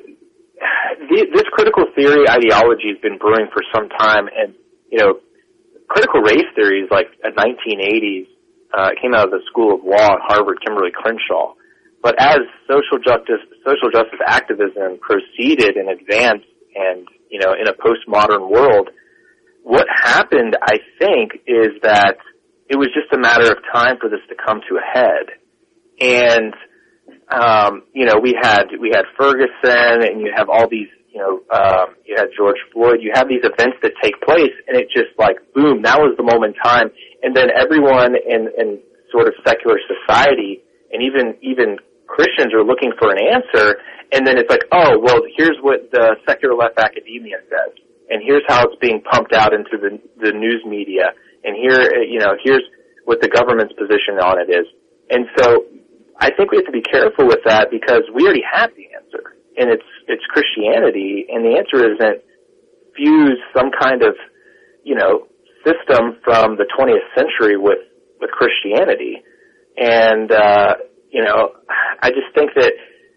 the, this critical theory ideology has been brewing for some time, and you know critical race theory is like a nineteen eighties. Uh, it came out of the School of Law at Harvard, Kimberly Crenshaw. But as social justice social justice activism proceeded and advanced, and you know in a postmodern world, what happened, I think, is that it was just a matter of time for this to come to a head. And, um, you know, we had, we had Ferguson, and you have all these, you know, um, you had George Floyd, you have these events that take place, and it just like, boom, that was the moment in time. And then everyone in, in sort of secular society, and even, even Christians are looking for an answer, and then it's like, oh, well, here's what the secular left academia says. And here's how it's being pumped out into the, the news media. And here, you know, here's what the government's position on it is. And so I think we have to be careful with that because we already have the answer. And it's, it's Christianity. And the answer isn't fuse some kind of, you know, system from the twentieth century with, with Christianity. And, uh, you know, I just think that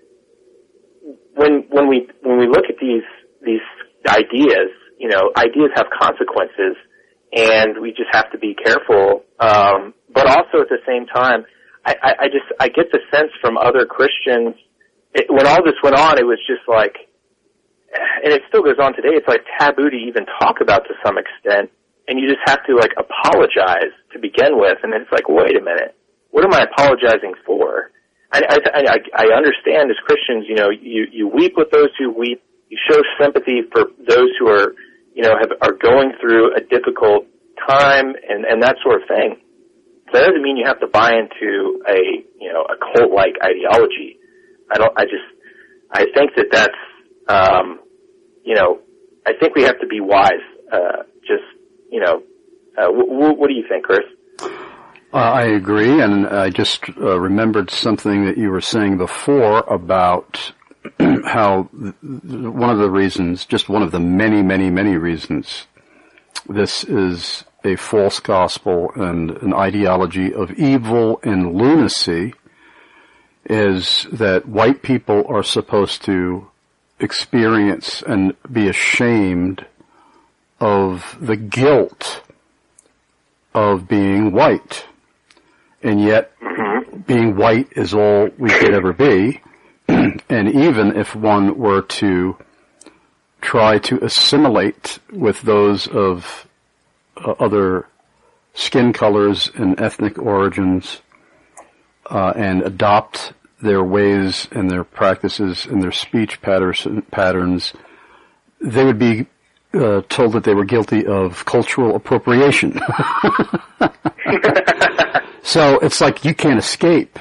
when, when we, when we look at these, these ideas, you know, ideas have consequences, and we just have to be careful. Um, but also at the same time, I, I, I just I get the sense from other Christians it, when all this went on, it was just like, and it still goes on today. It's like taboo to even talk about to some extent, and you just have to like apologize to begin with. And then it's like, wait a minute, what am I apologizing for? I, I, I, I understand as Christians, you know, you, you weep with those who weep. You show sympathy for those who are, you know, have, are going through a difficult time and, and that sort of thing. That doesn't mean you have to buy into a, you know, a cult-like ideology. I don't, I just, I think that that's, um, you know, I think we have to be wise. Uh, just, you know, uh, w- w- what do you think, Chris? Uh, I agree, and I just uh, remembered something that you were saying before about how th- one of the reasons, just one of the many, many, many reasons this is a false gospel and an ideology of evil and lunacy is that white people are supposed to experience and be ashamed of the guilt of being white. And yet, being white is all we could ever be. And even if one were to try to assimilate with those of uh, other skin colors and ethnic origins, uh, and adopt their ways and their practices and their speech patterns, patterns they would be uh, told that they were guilty of cultural appropriation. So it's like you can't escape.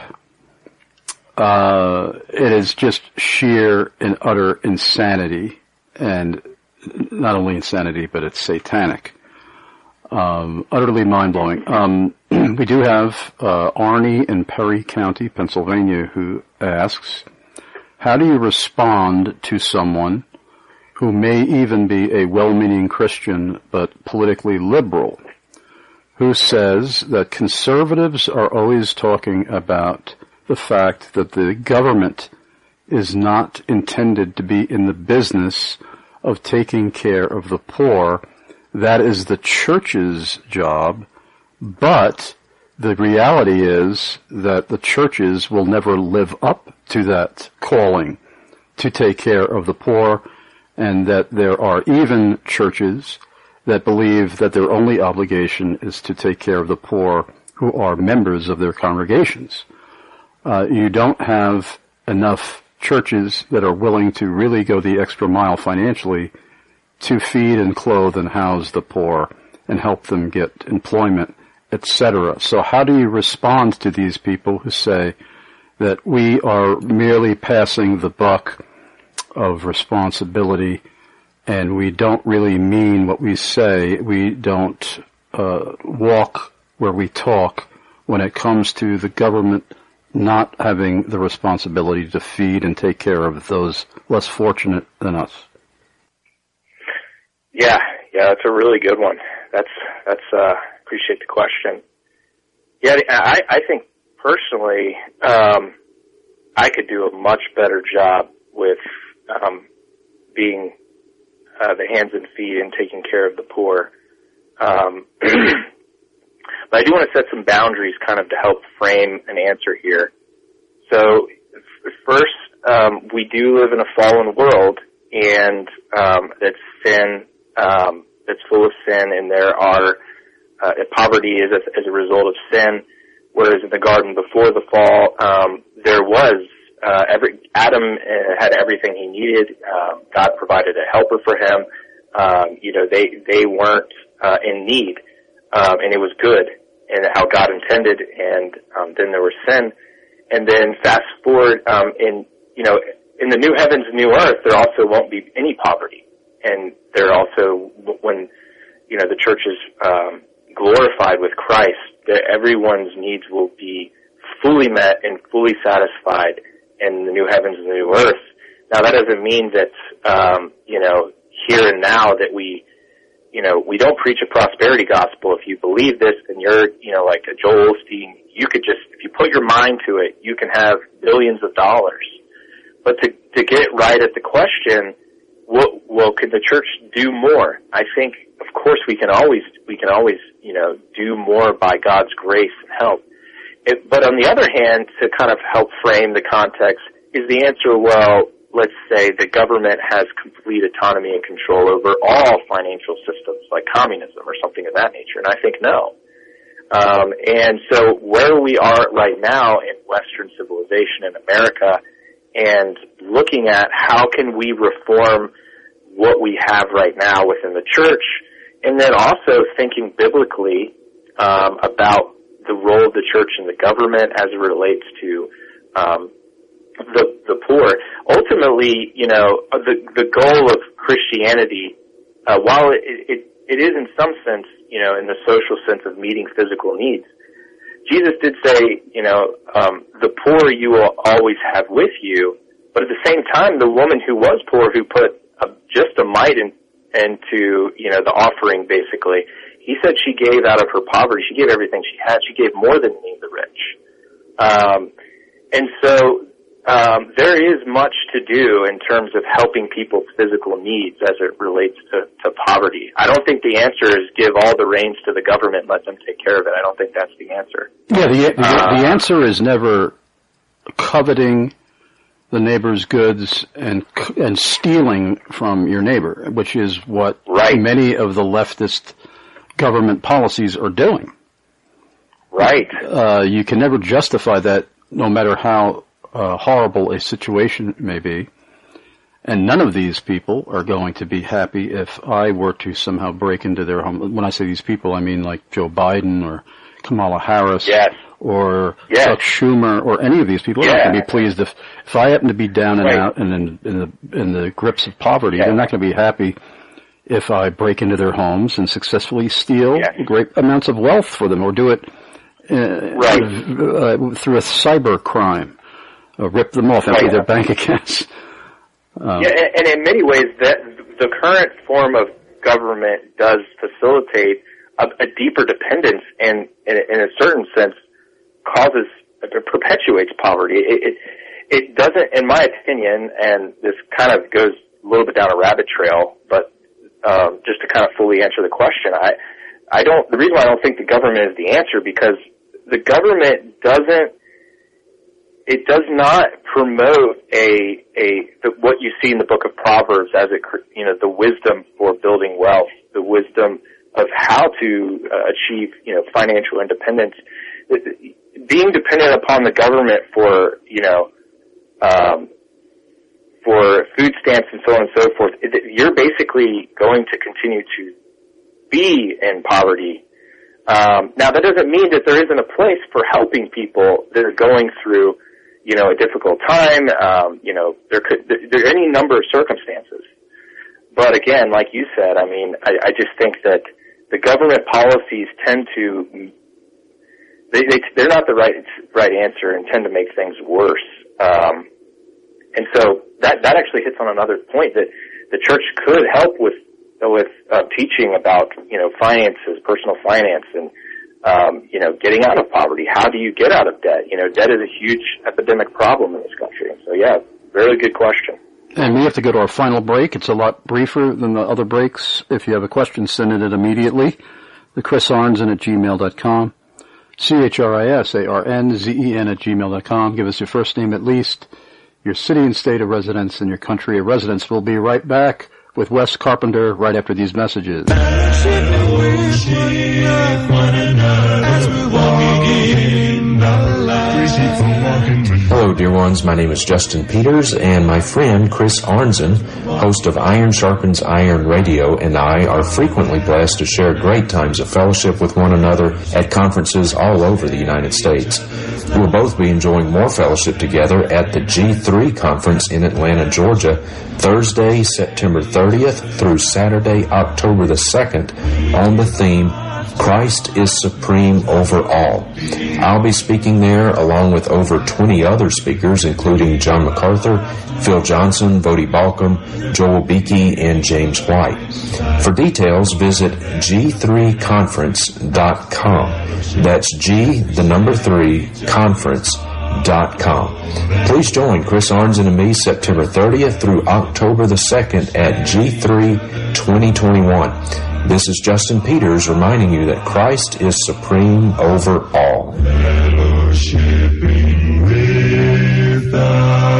Uh, it is just sheer and utter insanity, and not only insanity, but it's satanic. Um, utterly mind-blowing. Um, we do have uh, Arnie in Perry County, Pennsylvania, who asks, how do you respond to someone who may even be a well-meaning Christian but politically liberal, who says that conservatives are always talking about the fact that the government is not intended to be in the business of taking care of the poor? That is the church's job, but the reality is that the churches will never live up to that calling to take care of the poor, and that there are even churches that believe that their only obligation is to take care of the poor who are members of their congregations. Uh, you don't have enough churches that are willing to really go the extra mile financially to feed and clothe and house the poor and help them get employment, et cetera. So how do you respond to these people who say that we are merely passing the buck of responsibility and we don't really mean what we say, we don't uh, walk where we talk when it comes to the government not having the responsibility to feed and take care of those less fortunate than us? Yeah, yeah, that's a really good one. That's, that's, uh, appreciate the question. Yeah, I, I think personally, um, I could do a much better job with, um, being, uh, the hands and feet and taking care of the poor. Um, but I do want to set some boundaries kind of to help frame an answer here. So, f- first, um, we do live in a fallen world, and, um, that sin, Um, that's full of sin, and there are uh, poverty is as, as a result of sin. Whereas in the garden before the fall, um, there was uh, every Adam uh, had everything he needed. Um, God provided a helper for him. Um, you know, they they weren't uh, in need, um, and it was good, and how God intended. And um, then there was sin, and then fast forward um, in you know in the new heavens and new earth, there also won't be any poverty. And they're also, when, you know, the church is um, glorified with Christ, that everyone's needs will be fully met and fully satisfied in the new heavens and the new earth. Now, that doesn't mean that, um, you know, here and now that we, you know, we don't preach a prosperity gospel. If you believe this, then you're, you know, like a Joel Osteen, you could just, if you put your mind to it, you can have billions of dollars. But to, to get right at the question, Well, well, could the church do more? I think, of course, we can always, we can always, you know, do more by God's grace and help. It, but on the other hand, to kind of help frame the context, is the answer, well, let's say the government has complete autonomy and control over all financial systems, like communism or something of that nature? And I think no. Um, and so where we are right now in Western civilization in America, and looking at how can we reform what we have right now within the church, and then also thinking biblically um, about the role of the church in the government as it relates to um, the the poor. Ultimately, you know, the the goal of Christianity, uh, while it, it it is in some sense, you know, in the social sense of meeting physical needs, Jesus did say, you know, um, the poor you will always have with you, but at the same time, the woman who was poor, who put a, just a mite in, into, you know, the offering, basically, He said she gave out of her poverty. She gave everything she had. She gave more than me, the rich. Um, and so um, there is much to do in terms of helping people's physical needs as it relates to, to poverty. I don't think the answer is give all the reins to the government and let them take care of it. I don't think that's the answer. Yeah, the, the, uh, the answer is never coveting the neighbor's goods and and stealing from your neighbor, which is what right. many of the leftist government policies are doing. Right. Uh, you can never justify that, no matter how uh, horrible a situation may be. And none of these people are going to be happy if I were to somehow break into their home. When I say these people, I mean like Joe Biden or Kamala Harris. Yes. Or yes. Chuck Schumer, or any of these people. Yeah. Are not going to be pleased if, if I happen to be down and right. out and in, in the in the grips of poverty. Yeah. They're not going to be happy if I break into their homes and successfully steal yes. great amounts of wealth for them, or do it uh, right. uh, through a cyber crime, uh, rip them off, empty right. their bank accounts. Um, yeah, and, and in many ways, that the current form of government does facilitate a, a deeper dependence, and in, in a certain sense, causes, it perpetuates poverty. It, it, it doesn't, in my opinion, and this kind of goes a little bit down a rabbit trail, but um, just to kind of fully answer the question, I, I don't, the reason why I don't think the government is the answer, because the government doesn't, it does not promote a, a, the, what you see in the book of Proverbs as it, you know, the wisdom for building wealth, the wisdom of how to uh, achieve, you know, financial independence. Being dependent upon the government for, you know, um, for food stamps and so on and so forth, you're basically going to continue to be in poverty. Um, now, that doesn't mean that there isn't a place for helping people that are going through, you know, a difficult time. Um, you know, there could there are any number of circumstances. But again, like you said, I mean, I, I just think that the government policies tend to They, they, they're not the right right answer and tend to make things worse. Um, and so that that actually hits on another point, that the church could help with with uh, teaching about, you know, finances, personal finance, and um, you know, getting out of poverty. How do you get out of debt? You know, debt is a huge epidemic problem in this country. So yeah, very good question. And we have to go to our final break. It's a lot briefer than the other breaks. If you have a question, send it in immediately. The Chris Arnzen at gmail dot com. C H R I S A R N Z E N at gmail dot com. Give us your first name at least, your city and state of residence, and your country of residence. We'll be right back with Wes Carpenter right after these messages. Hello, dear ones. My name is Justin Peters, and my friend Chris Arnzen, host of Iron Sharpens Iron Radio, and I are frequently blessed to share great times of fellowship with one another at conferences all over the United States. We'll both be enjoying more fellowship together at the G three conference in Atlanta, Georgia, Thursday, September thirtieth through Saturday, October the second, on the theme Christ is Supreme Over All. I'll be speaking there along with over twenty other speakers, including John MacArthur, Phil Johnson, Vodi Balcom, Joel Beakey, and James White. For details, visit G three conference dot com. That's G, the number three, conference dot com. Please join Chris Arnzen and me September thirtieth through October the second at G three twenty twenty-one. This is Justin Peters reminding you that Christ is supreme over all. Fellowshipping with the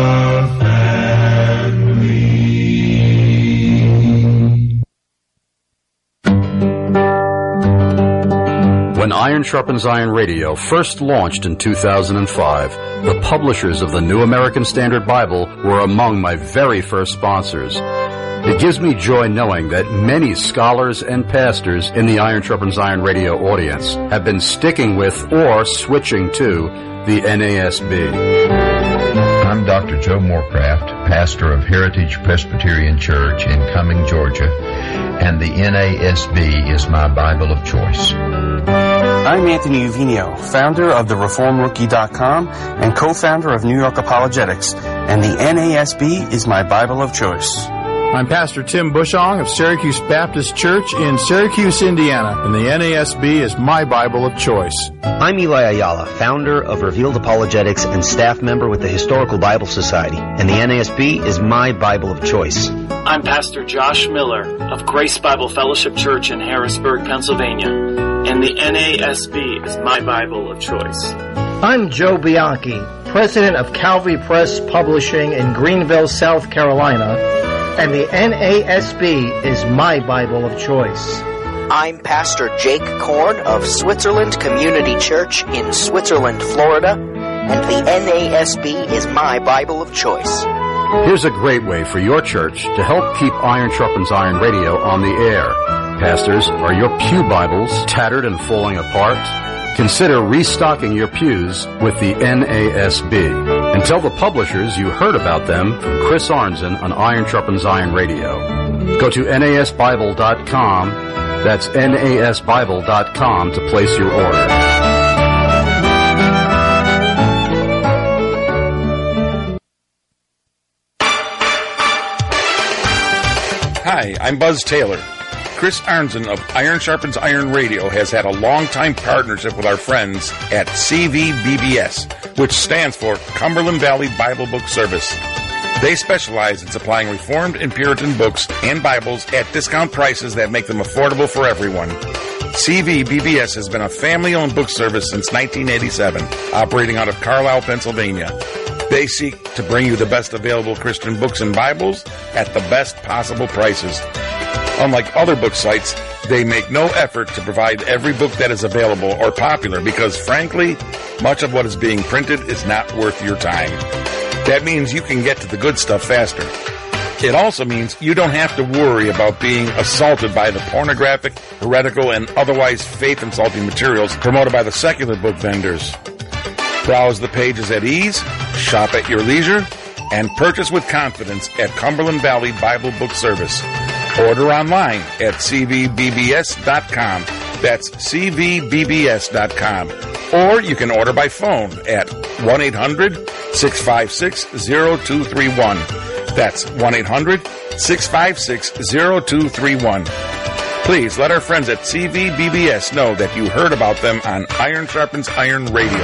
family. When Iron Sharpens Iron Radio first launched in two thousand five, the publishers of the New American Standard Bible were among my very first sponsors. It gives me joy knowing that many scholars and pastors in the Iron Sharpens Iron Radio audience have been sticking with or switching to the N A S B. I'm Doctor Joe Morecraft, pastor of Heritage Presbyterian Church in Cumming, Georgia, and the N A S B is my Bible of choice. I'm Anthony Uvino, founder of the Reform Rookie dot com and co-founder of New York Apologetics, and the N A S B is my Bible of choice. I'm Pastor Tim Bushong of Syracuse Baptist Church in Syracuse, Indiana, and the N A S B is my Bible of choice. I'm Eli Ayala, founder of Revealed Apologetics and staff member with the Historical Bible Society, and the N A S B is my Bible of choice. I'm Pastor Josh Miller of Grace Bible Fellowship Church in Harrisburg, Pennsylvania, and the N A S B is my Bible of choice. I'm Joe Bianchi, president of Calvary Press Publishing in Greenville, South Carolina, and the N A S B is my Bible of choice. I'm Pastor Jake Korn of Switzerland Community Church in Switzerland, Florida, and the N A S B is my Bible of choice. Here's a great way for your church to help keep Iron Sharpens Iron Radio on the air. Pastors, are your pew Bibles tattered and falling apart? Consider restocking your pews with the N A S B. And tell the publishers you heard about them from Chris Arnzen on Iron Sharpens Iron Radio. Go to N A S Bible dot com. That's N A S Bible dot com to place your order. Hi, I'm Buzz Taylor. Chris Arnzen of Iron Sharpens Iron Radio has had a long-time partnership with our friends at C V B B S, which stands for Cumberland Valley Bible Book Service. They specialize in supplying Reformed and Puritan books and Bibles at discount prices that make them affordable for everyone. C V B B S has been a family-owned book service since nineteen eighty-seven, operating out of Carlisle, Pennsylvania. They seek to bring you the best available Christian books and Bibles at the best possible prices. Unlike other book sites, they make no effort to provide every book that is available or popular because, frankly, much of what is being printed is not worth your time. That means you can get to the good stuff faster. It also means you don't have to worry about being assaulted by the pornographic, heretical, and otherwise faith-insulting materials promoted by the secular book vendors. Browse the pages at ease, shop at your leisure, and purchase with confidence at Cumberland Valley Bible Book Service. Order online at C V B B S dot com. That's C V B B S dot com. Or you can order by phone at one eight hundred six five six zero two three one. That's one eight hundred six five six zero two three one. Please let our friends at C V B B S know that you heard about them on Iron Sharpens Iron Radio.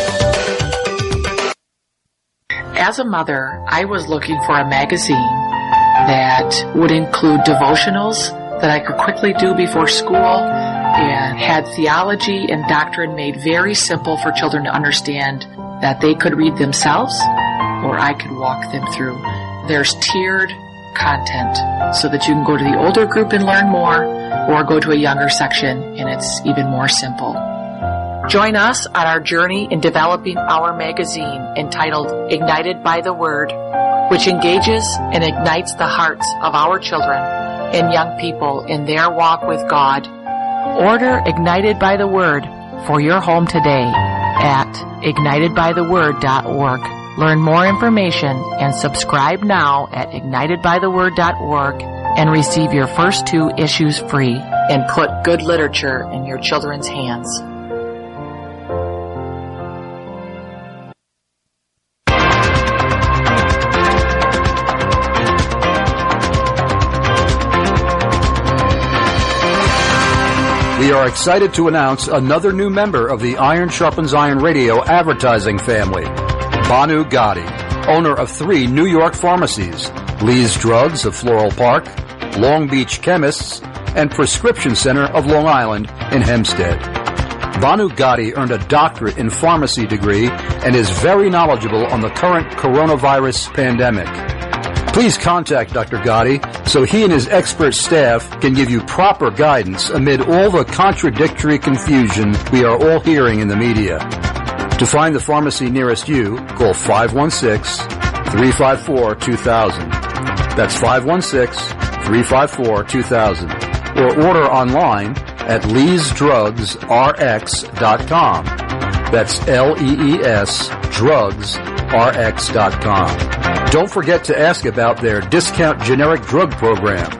As a mother, I was looking for a magazine that would include devotionals that I could quickly do before school and had theology and doctrine made very simple for children to understand that they could read themselves or I could walk them through. There's tiered content so that you can go to the older group and learn more or go to a younger section and it's even more simple. Join us on our journey in developing our magazine entitled Ignited by the Word, which engages and ignites the hearts of our children and young people in their walk with God. Order Ignited by the Word for your home today at ignited by the word dot org. Learn more information and subscribe now at ignited by the word dot org and receive your first two issues free and put good literature in your children's hands. We are excited to announce another new member of the Iron Sharpens Iron Radio advertising family, Banu Gotti, owner of three New York pharmacies, Lee's Drugs of Floral Park, Long Beach Chemists, and Prescription Center of Long Island in Hempstead. Banu Gotti earned a doctorate in pharmacy degree and is very knowledgeable on the current coronavirus pandemic. Please contact Doctor Gotti so he and his expert staff can give you proper guidance amid all the contradictory confusion we are all hearing in the media. To find the pharmacy nearest you, call five one six, three five four, two thousand. That's five one six, three five four, two thousand. Or order online at lees drugs r x dot com. That's L E E S drugs r x dot com. Don't forget to ask about their discount generic drug program.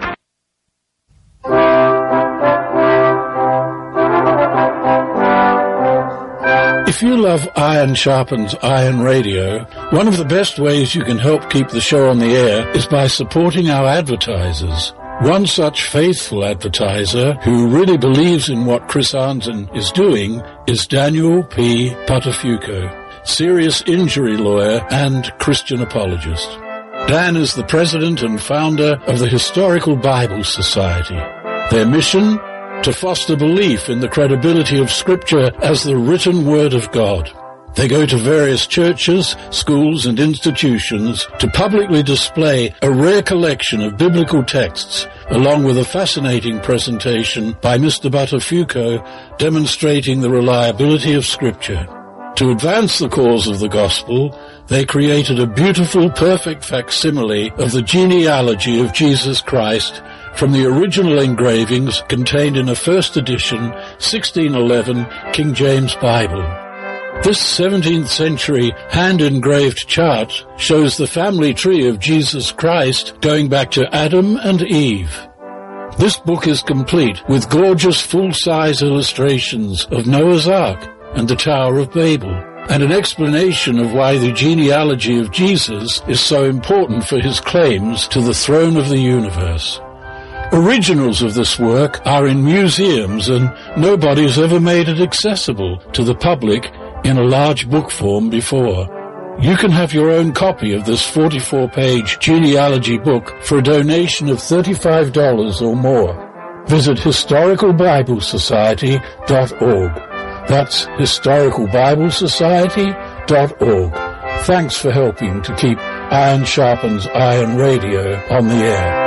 If you love Iron Sharpens Iron Radio, one of the best ways you can help keep the show on the air is by supporting our advertisers. One such faithful advertiser who really believes in what Chris Arnzen is doing is Daniel P. Patafuco, serious injury lawyer and Christian apologist. Dan is the president and founder of the Historical Bible Society. Their mission? To foster belief in the credibility of Scripture as the written Word of God. They go to various churches, schools, and institutions to publicly display a rare collection of biblical texts, along with a fascinating presentation by Mister Buttafuoco demonstrating the reliability of Scripture. To advance the cause of the gospel, they created a beautiful, perfect facsimile of the genealogy of Jesus Christ from the original engravings contained in a first edition sixteen eleven King James Bible. This seventeenth century hand-engraved chart shows the family tree of Jesus Christ going back to Adam and Eve. This book is complete with gorgeous full-size illustrations of Noah's Ark and the Tower of Babel, and an explanation of why the genealogy of Jesus is so important for his claims to the throne of the universe. Originals of this work are in museums, and nobody's ever made it accessible to the public in a large book form before. You can have your own copy of this forty-four page genealogy book for a donation of thirty-five dollars or more. Visit historical bible society dot org. That's historical bible society dot org. Thanks for helping to keep Iron Sharpens Iron Radio on the air.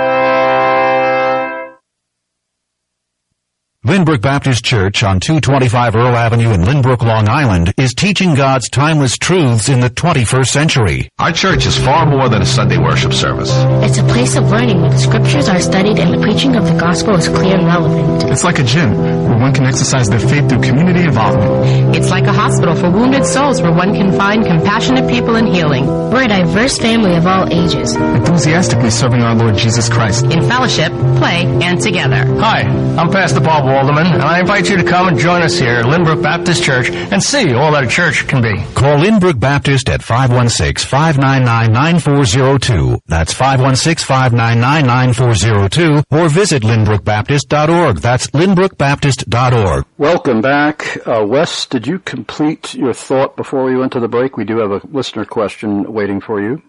Lynbrook Baptist Church on two twenty-five Earl Avenue in Lynbrook, Long Island is teaching God's timeless truths in the twenty-first century. Our church is far more than a Sunday worship service. It's a place of learning where the scriptures are studied and the preaching of the gospel is clear and relevant. It's like a gym where one can exercise their faith through community involvement. It's like a hospital for wounded souls where one can find compassionate people and healing. We're a diverse family of all ages, enthusiastically serving our Lord Jesus Christ. In fellowship, play, and together. Hi, I'm Pastor Bob Walderman, and I invite you to come and join us here at Lynbrook Baptist Church and see all that a church can be. Call Lynbrook Baptist at five one six, five nine nine, nine four zero two. That's five one six, five nine nine, nine four zero two. Or visit lynbrook baptist dot org. That's lynbrook baptist dot org. Welcome back. Uh, Wes, did you complete your thought before we went to the break? We do have a listener question waiting for you.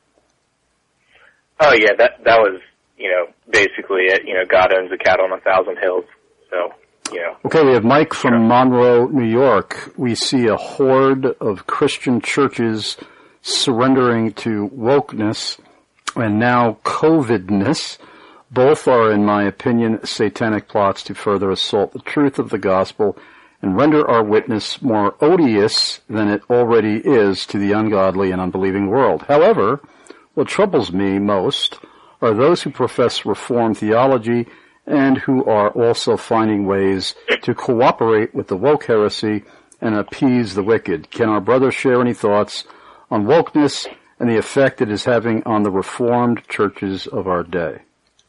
Oh, yeah, that that was, you know, basically it. You know, God owns a cattle on a thousand hills. So, you know. Okay, we have Mike from Monroe, New York. We see a horde of Christian churches surrendering to wokeness and now COVIDness. Both are, in my opinion, satanic plots to further assault the truth of the gospel and render our witness more odious than it already is to the ungodly and unbelieving world. However, what troubles me most are those who profess Reformed theology and who are also finding ways to cooperate with the woke heresy and appease the wicked. Can our brother share any thoughts on wokeness and the effect it is having on the Reformed churches of our day?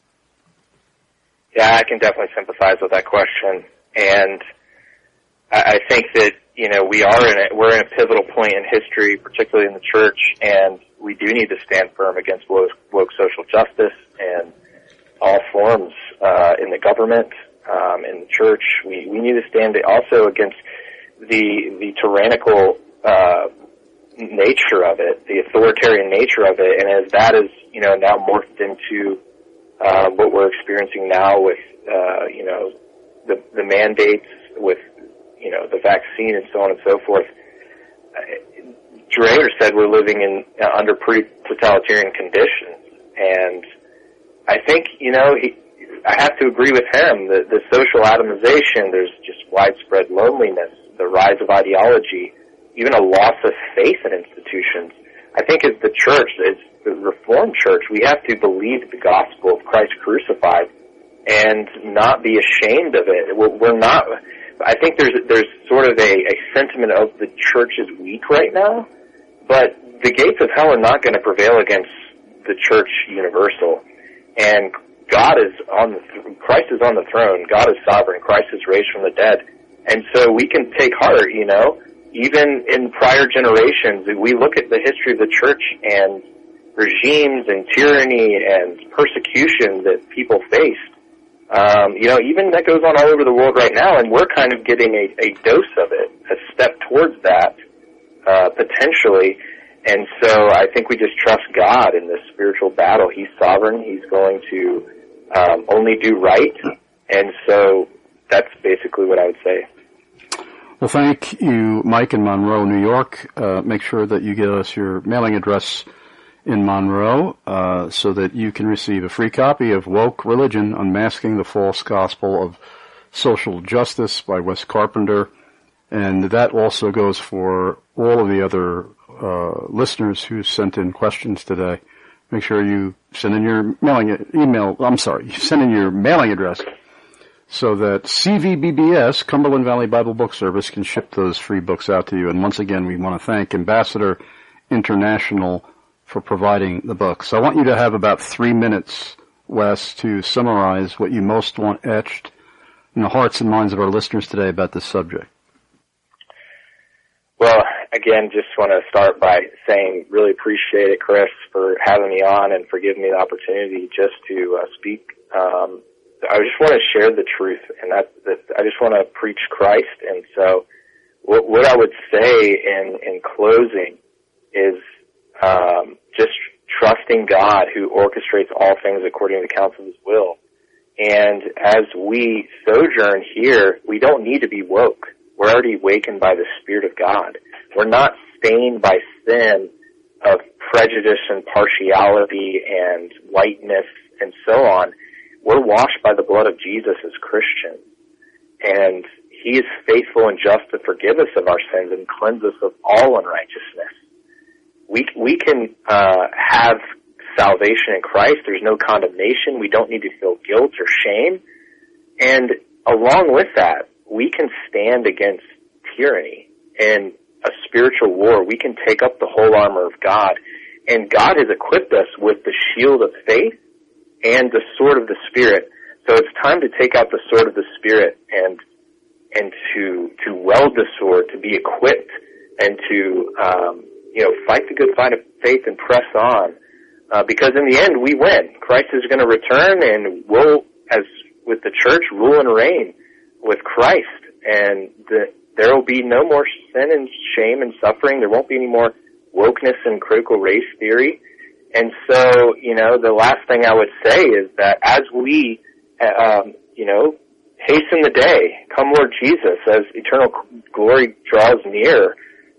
Yeah, I can definitely sympathize with that question, and I think that, you know, we are in a, we're in a pivotal point in history, particularly in the church, and we do need to stand firm against woke, woke social justice and all forms uh, in the government, um, in the church. We, we need to stand also against the the tyrannical uh, nature of it, the authoritarian nature of it, and as that is, you know, now morphed into uh, what we're experiencing now with, uh, you know, the, the mandates, with, you know, the vaccine and so on and so forth. Uh, Dreher said we're living in uh, under pretty totalitarian conditions, and I think, you know, he, I have to agree with him. The, the social atomization, there's just widespread loneliness, the rise of ideology, even a loss of faith in institutions. I think as the church, as the Reformed Church, we have to believe the gospel of Christ crucified and not be ashamed of it. We're, we're not. I think there's there's sort of a, a sentiment of the church is weak right now, but the gates of hell are not going to prevail against the church universal. And God is on the th- Christ is on the throne. God is sovereign. Christ is raised from the dead, and so we can take heart. You know, even in prior generations, we look at the history of the church and regimes and tyranny and persecution that people faced. Um, you know, even that goes on all over the world right now, and we're kind of getting a, a dose of it, a step towards that, uh, potentially. And so I think we just trust God in this spiritual battle. He's sovereign. He's going to um, only do right. And so that's basically what I would say. Well, thank you, Mike in Monroe, New York. Uh, make sure that you give us your mailing address in Monroe uh, so that you can receive a free copy of Woke Religion, Unmasking the False Gospel of Social Justice by Wes Carpenter. And that also goes for all of the other uh, listeners who sent in questions today. Make sure you send in your mailing email, I'm sorry, you send in your mailing address so that C V B B S, Cumberland Valley Bible Book Service, can ship those free books out to you. And once again, we want to thank Ambassador International for providing the books. I want you to have about three minutes, Wes, to summarize what you most want etched in the hearts and minds of our listeners today about this subject. Well, again, just want to start by saying really appreciate it, Chris, for having me on and for giving me the opportunity just to uh, speak. Um, I just want to share the truth, and that, that I just want to preach Christ. And so what, what I would say in, in closing is um, just trusting God who orchestrates all things according to the counsel of his will. And as we sojourn here, we don't need to be woke. We're already awakened by the Spirit of God. We're not stained by sin of prejudice and partiality and whiteness and so on. We're washed by the blood of Jesus as Christians. And he is faithful and just to forgive us of our sins and cleanse us of all unrighteousness. We, we can uh, have salvation in Christ. There's no condemnation. We don't need to feel guilt or shame. And along with that, we can stand against tyranny in a spiritual war. We can take up the whole armor of God. And God has equipped us with the shield of faith and the sword of the Spirit. So it's time to take out the sword of the Spirit and and to to weld the sword, to be equipped, and to um, you know fight the good fight of faith and press on. Uh, because in the end, we win. Christ is going to return, and we'll, as with the church, rule and reign with Christ. And the, there will be no more sin and shame and suffering. There won't be any more wokeness and critical race theory. And so, you know, the last thing I would say is that as we, um, you know, hasten the day, come Lord Jesus, as eternal glory draws near,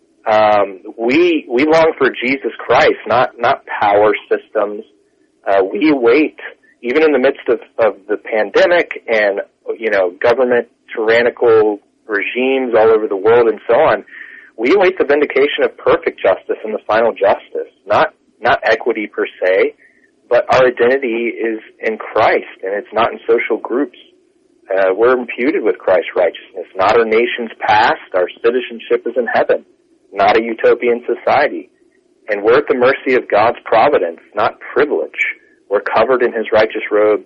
um, we we long for Jesus Christ, not not power systems. Uh, we await, even in the midst of, of the pandemic and, you know, government tyrannical regimes all over the world and so on, we await the vindication of perfect justice and the final justice, not not equity per se, but our identity is in Christ, and it's not in social groups. Uh, we're imputed with Christ's righteousness, not our nation's past. Our citizenship is in heaven, not a utopian society. And we're at the mercy of God's providence, not privilege. We're covered in his righteous robes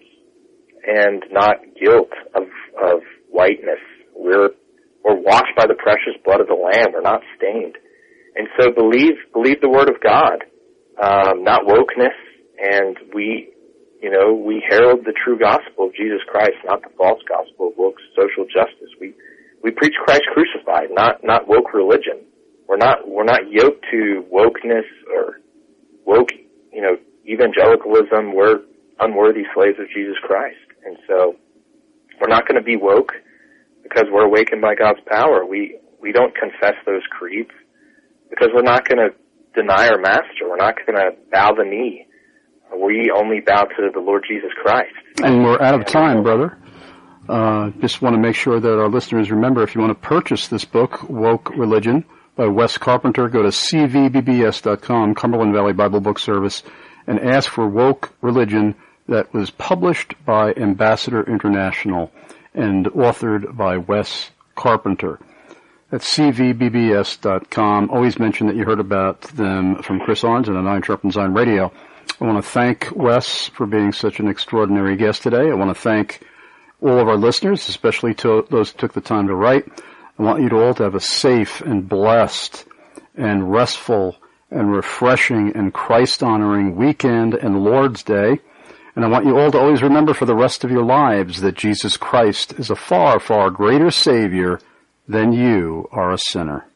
and not guilt of, of whiteness. We're, we're washed by the precious blood of the Lamb. We're not stained. And so believe, believe the word of God, um, not wokeness. And we, you know, we herald the true gospel of Jesus Christ, not the false gospel of woke social justice. We, we preach Christ crucified, not, not woke religion. We're not, we're not yoked to wokeness or woke, you know, evangelicalism. We're unworthy slaves of Jesus Christ. And so we're not going to be woke because we're awakened by God's power. We, we don't confess those creeds because we're not going to deny our master. We're not going to bow the knee. We only bow to the Lord Jesus Christ. And we're out of time, brother. Uh, just want to make sure that our listeners remember, if you want to purchase this book, Woke Religion, by Wes Carpenter, go to c v b b s dot com, Cumberland Valley Bible Book Service, and ask for Woke Religion, that was published by Ambassador International and authored by Wes Carpenter. That's c v b b s dot com. Always mention that you heard about them from Chris Arnzen on Iron Sharpens Iron Radio. I want to thank Wes for being such an extraordinary guest today. I want to thank all of our listeners, especially to those who took the time to write. I want you to all to have a safe and blessed and restful and refreshing and Christ-honoring weekend and Lord's Day. And I want you all to always remember for the rest of your lives that Jesus Christ is a far, far greater Savior than you are a sinner.